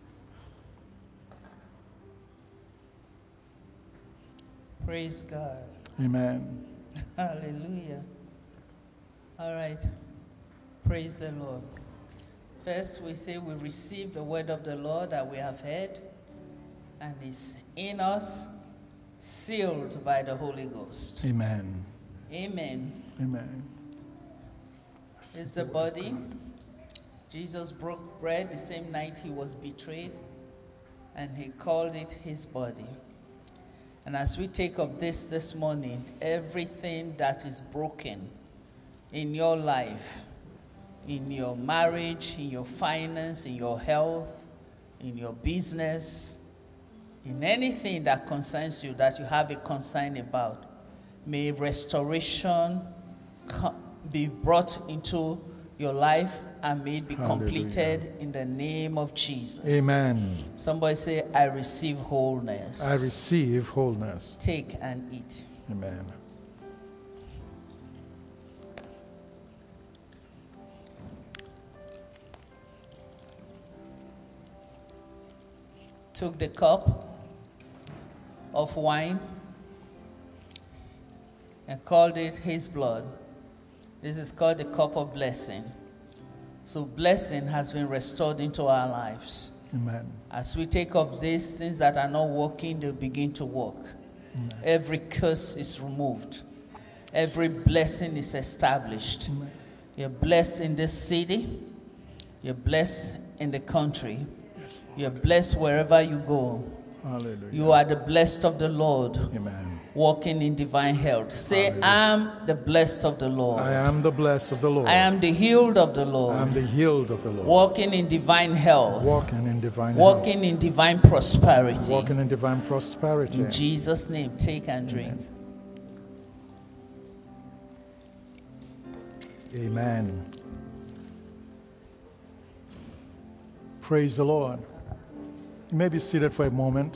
Praise God. Amen. Hallelujah. All right. Praise the Lord. First, we say we receive the word of the Lord that we have heard, and it's in us, sealed by the Holy Ghost. Amen. Amen. Amen. It's the body. Jesus broke bread the same night he was betrayed, and he called it his body. And as we take of this this morning, everything that is broken in your life, in your marriage, in your finance, in your health, in your business, in anything that concerns you, that you have a concern about, may restoration co- be brought into your life and may it be Hallelujah. completed in the name of Jesus. Amen. Somebody say, I receive wholeness. I receive wholeness. Take and eat. Amen. Took the cup of wine and called it his blood. This is called the cup of blessing. So blessing has been restored into our lives. Amen. As we take of these things that are not working, they begin to work. Amen. Every curse is removed. Every blessing is established. Amen. You're blessed in this city. You're blessed in the country. Yes. You're blessed wherever you go. Hallelujah. You are the blessed of the Lord, Amen. walking in divine health. Say, Hallelujah. I am the blessed of the Lord. I am the blessed of the Lord. I am the healed of the Lord. I am the healed of the Lord. Walking in divine health. Walking in divine Walking in divine prosperity. health. Walking in divine prosperity. In Jesus' name, take and drink. Amen. Praise the Lord. You may be seated for a moment.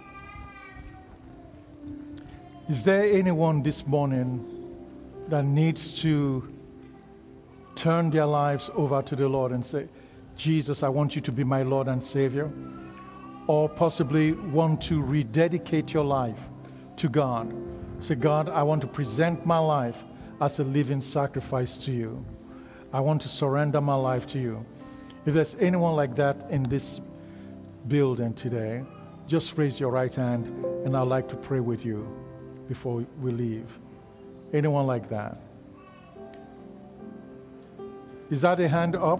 Is there anyone this morning that needs to turn their lives over to the Lord and say, Jesus, I want you to be my Lord and Savior? Or possibly want to rededicate your life to God. Say, God, I want to present my life as a living sacrifice to you. I want to surrender my life to you. If there's anyone like that in this building today, just raise your right hand and I'd like to pray with you before we leave. Anyone like that? Is that a hand up?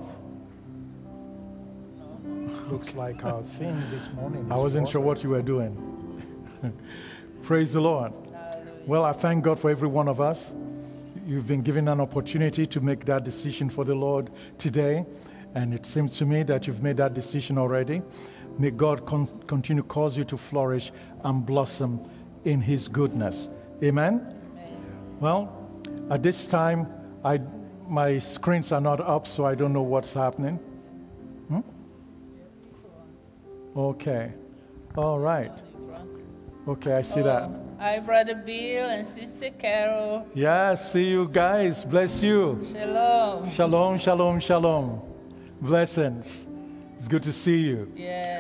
Looks like our theme this morning. I wasn't sure what you were doing. Praise the Lord. Well, I thank God for every one of us. You've been given an opportunity to make that decision for the Lord today. And it seems to me that you've made that decision already. May God con- continue to cause you to flourish and blossom in His goodness. Amen? Amen. Well, at this time, I my screens are not up, so I don't know what's happening. Hmm? Okay. All right. Okay, I see that. Hi, Brother Bill and Sister Carol. Yeah, see you guys. Bless you. Shalom. Shalom, shalom, shalom. Blessings. It's good to see you. Yeah.